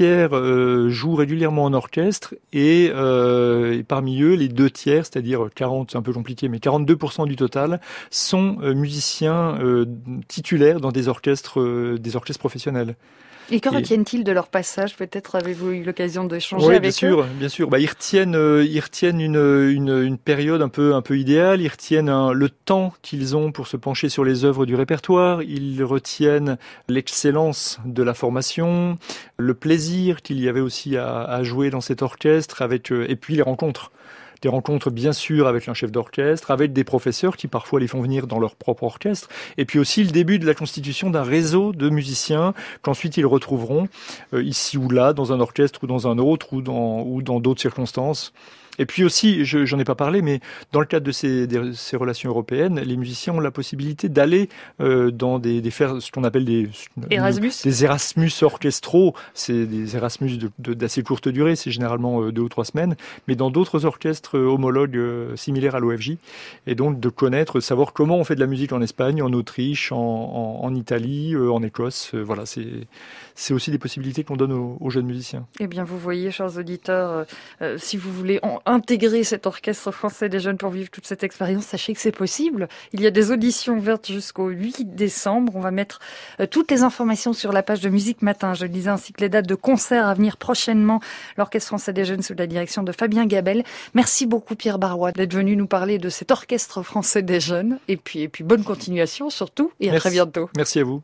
2/3 jouent régulièrement en orchestre et parmi eux, les 2/3, c'est-à-dire 40, c'est un peu compliqué, mais 42% du total, sont musiciens titulaires dans des orchestres professionnels. Et que retiennent-ils de leur passage ? Peut-être avez-vous eu l'occasion d'échanger avec eux ? Bien sûr. Ils retiennent une période un peu idéale. Ils retiennent le temps qu'ils ont pour se pencher sur les œuvres du répertoire. Ils retiennent l'excellence de la formation, le plaisir qu'il y avait aussi à jouer dans cet orchestre, et puis les rencontres. Des rencontres bien sûr avec un chef d'orchestre, avec des professeurs qui parfois les font venir dans leur propre orchestre, et puis aussi le début de la constitution d'un réseau de musiciens qu'ensuite ils retrouveront ici ou là, dans un orchestre ou dans un autre, ou dans d'autres circonstances. Et puis aussi, j'en ai pas parlé, mais dans le cadre de ces relations européennes, les musiciens ont la possibilité d'aller dans faire ce qu'on appelle des Erasmus orchestraux. C'est des Erasmus d'assez courte durée, c'est généralement 2 ou 3 semaines, mais dans d'autres orchestres homologues similaires à l'OFJ, et donc de connaître, savoir comment on fait de la musique en Espagne, en Autriche, en Italie, en Écosse. Voilà, c'est aussi des possibilités qu'on donne aux jeunes musiciens. Eh bien, vous voyez, chers auditeurs, si vous voulez intégrer cet orchestre français des jeunes pour vivre toute cette expérience, sachez que c'est possible. Il y a des auditions ouvertes jusqu'au 8 décembre. On va mettre toutes les informations sur la page de Musique Matin. Je disais ainsi que les dates de concerts à venir prochainement. L'Orchestre français des jeunes sous la direction de Fabien Gabel. Merci beaucoup Pierre Barrois d'être venu nous parler de cet orchestre français des jeunes. Et puis bonne continuation surtout et à très bientôt. Merci à vous.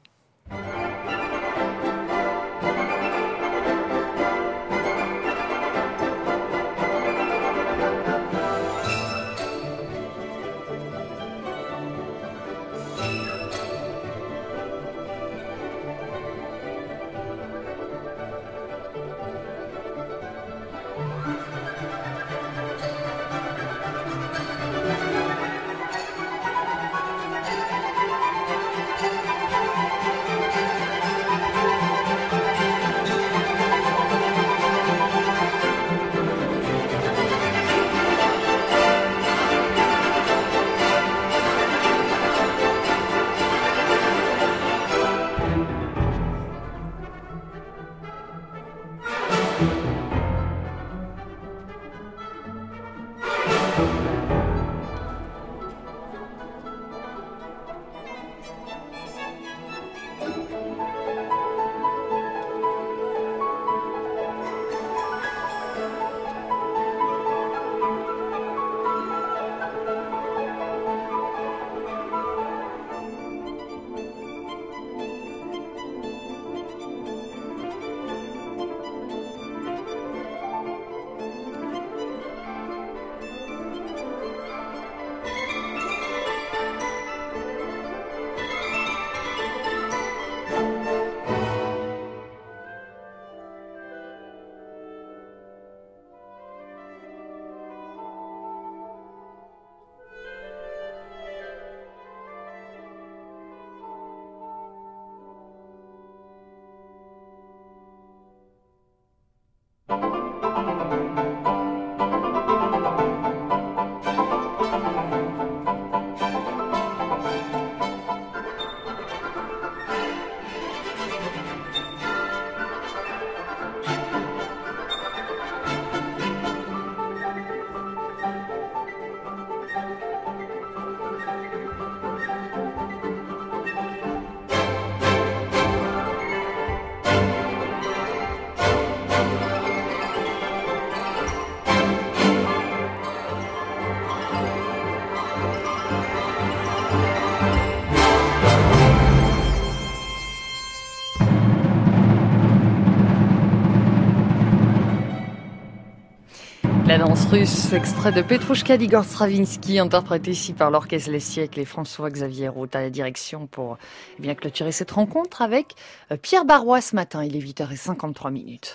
La danse russe, extrait de Petrouchka d'Igor Stravinsky, interprété ici par l'Orchestre Les Siècles et François-Xavier Roth à la direction pour bien clôturer cette rencontre avec Pierre Barrois ce matin. Il est 8h53.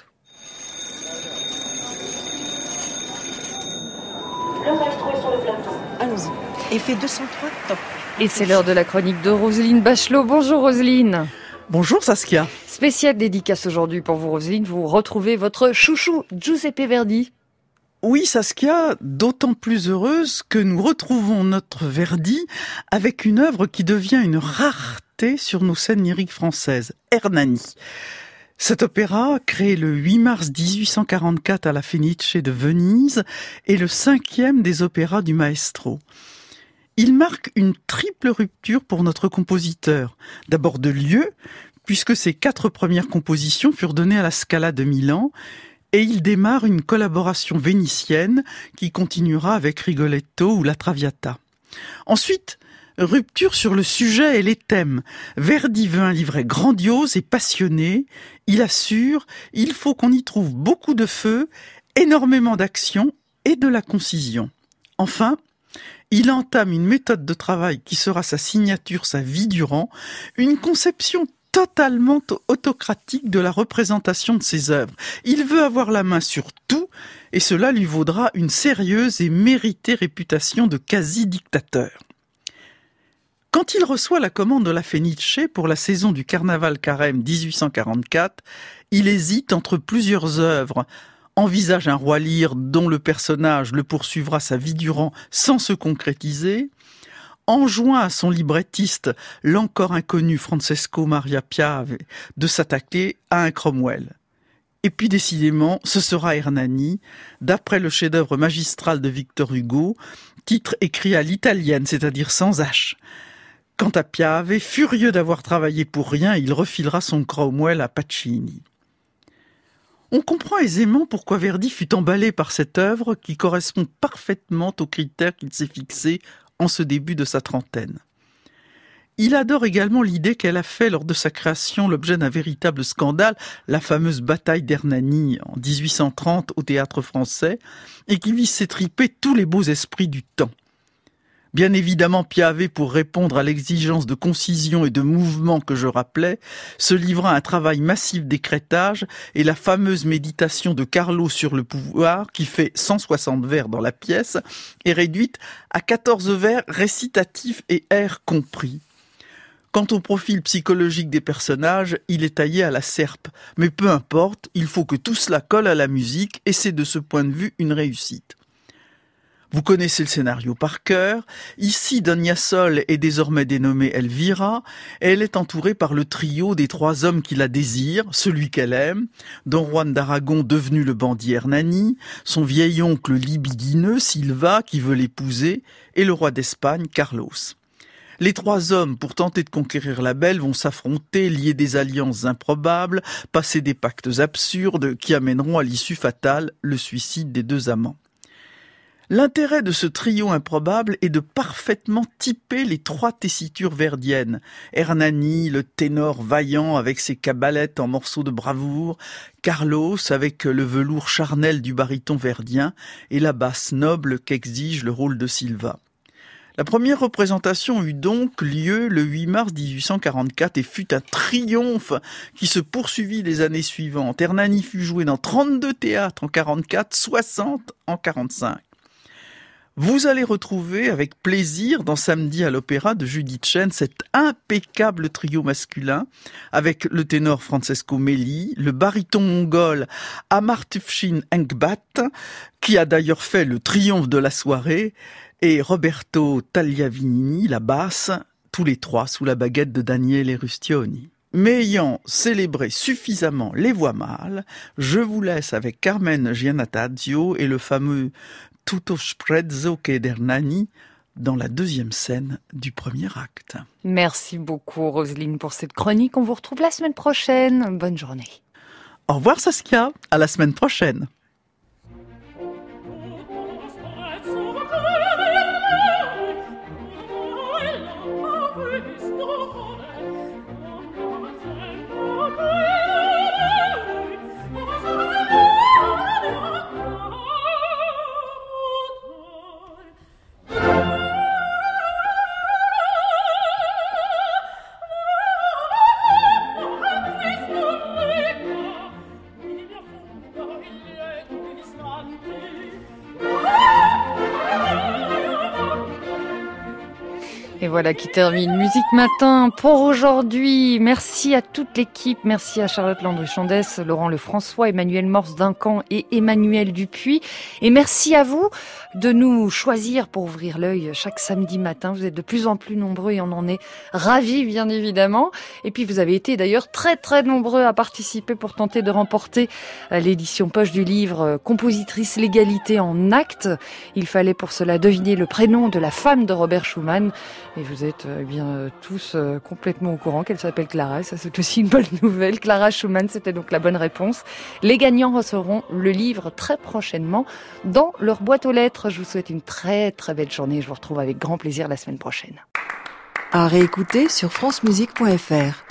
Le maestro est sur le plateau. Allons-y. Effet 203, top. Et c'est l'heure de la chronique de Roselyne Bachelot. Bonjour Roselyne. Bonjour Saskia. Spéciale dédicace aujourd'hui pour vous Roselyne. Vous retrouvez votre chouchou Giuseppe Verdi. Oui Saskia, d'autant plus heureuse que nous retrouvons notre Verdi avec une œuvre qui devient une rareté sur nos scènes lyriques françaises, Hernani. Cet opéra, créé le 8 mars 1844 à la Fenice de Venise, est le 5e des opéras du maestro. Il marque une triple rupture pour notre compositeur. D'abord de lieu, puisque ses 4 premières compositions furent données à la Scala de Milan, et il démarre une collaboration vénitienne qui continuera avec Rigoletto ou la Traviata. Ensuite, rupture sur le sujet et les thèmes. Verdi veut un livret grandiose et passionné. Il assure, il faut qu'on y trouve beaucoup de feu, énormément d'action et de la concision. Enfin, il entame une méthode de travail qui sera sa signature sa vie durant, une conception totalement autocratique de la représentation de ses œuvres. Il veut avoir la main sur tout, et cela lui vaudra une sérieuse et méritée réputation de quasi-dictateur. Quand il reçoit la commande de la Fenice pour la saison du Carnaval Carême 1844, il hésite entre plusieurs œuvres, envisage un roi Lear dont le personnage le poursuivra sa vie durant sans se concrétiser, enjoint à son librettiste, l'encore inconnu Francesco Maria Piave, de s'attaquer à un Cromwell. Et puis décidément, ce sera Hernani, d'après le chef-d'œuvre magistral de Victor Hugo, titre écrit à l'italienne, c'est-à-dire sans H. Quant à Piave, furieux d'avoir travaillé pour rien, il refilera son Cromwell à Pacini. On comprend aisément pourquoi Verdi fut emballé par cette œuvre qui correspond parfaitement aux critères qu'il s'est fixés en ce début de sa trentaine. Il adore également l'idée qu'elle a fait lors de sa création l'objet d'un véritable scandale, la fameuse bataille d'Hernani en 1830 au Théâtre Français, et qui vise s'étriper tous les beaux esprits du temps. Bien évidemment, Piave, pour répondre à l'exigence de concision et de mouvement que je rappelais, se livra à un travail massif d'écrêtage et la fameuse méditation de Carlo sur le pouvoir, qui fait 160 vers dans la pièce, est réduite à 14 vers récitatifs et airs compris. Quant au profil psychologique des personnages, il est taillé à la serpe. Mais peu importe, il faut que tout cela colle à la musique et c'est de ce point de vue une réussite. Vous connaissez le scénario par cœur. Ici, Donia Sol est désormais dénommée Elvira et elle est entourée par le trio des trois hommes qui la désirent, celui qu'elle aime, Don Juan d'Aragon devenu le bandit Hernani, son vieil oncle libidineux Silva qui veut l'épouser et le roi d'Espagne Carlos. Les trois hommes, pour tenter de conquérir la belle, vont s'affronter, lier des alliances improbables, passer des pactes absurdes qui amèneront à l'issue fatale le suicide des deux amants. L'intérêt de ce trio improbable est de parfaitement typer les trois tessitures verdiennes. Hernani, le ténor vaillant avec ses cabalettes en morceaux de bravoure, Carlos avec le velours charnel du baryton verdien et la basse noble qu'exige le rôle de Silva. La première représentation eut donc lieu le 8 mars 1844 et fut un triomphe qui se poursuivit les années suivantes. Hernani fut joué dans 32 théâtres en 44, 60 en 45. Vous allez retrouver avec plaisir dans Samedi à l'Opéra de Judith Chen cet impeccable trio masculin avec le ténor Francesco Melli, le baryton mongol Amartufshin Engbat, qui a d'ailleurs fait le triomphe de la soirée, et Roberto Tagliavinini, la basse, tous les trois sous la baguette de Daniele Rustioni. Mais ayant célébré suffisamment les voix mâles, je vous laisse avec Carmen Giannattasio et le fameux Tutto sprezzo che d'Hernani dans la deuxième scène du premier acte. Merci beaucoup Roselyne pour cette chronique. On vous retrouve la semaine prochaine. Bonne journée. Au revoir Saskia, à la semaine prochaine. Et voilà qui termine Musique Matin pour aujourd'hui. Merci à toute l'équipe, merci à Charlotte Landry-Chandès, Laurent Lefrançois, Emmanuel Morse Duncan et Emmanuel Dupuis. Et merci à vous de nous choisir pour ouvrir l'œil chaque samedi matin. Vous êtes de plus en plus nombreux et on en est ravis, bien évidemment. Et puis vous avez été d'ailleurs très très nombreux à participer pour tenter de remporter l'édition poche du livre Compositrice l'égalité en actes. Il fallait pour cela deviner le prénom de la femme de Robert Schumann. Et vous êtes tous complètement au courant qu'elle s'appelle Clara. Ça, c'est aussi une bonne nouvelle. Clara Schumann, c'était donc la bonne réponse. Les gagnants recevront le livre très prochainement dans leur boîte aux lettres. Je vous souhaite une très très belle journée. Je vous retrouve avec grand plaisir la semaine prochaine. À réécouter sur francemusique.fr.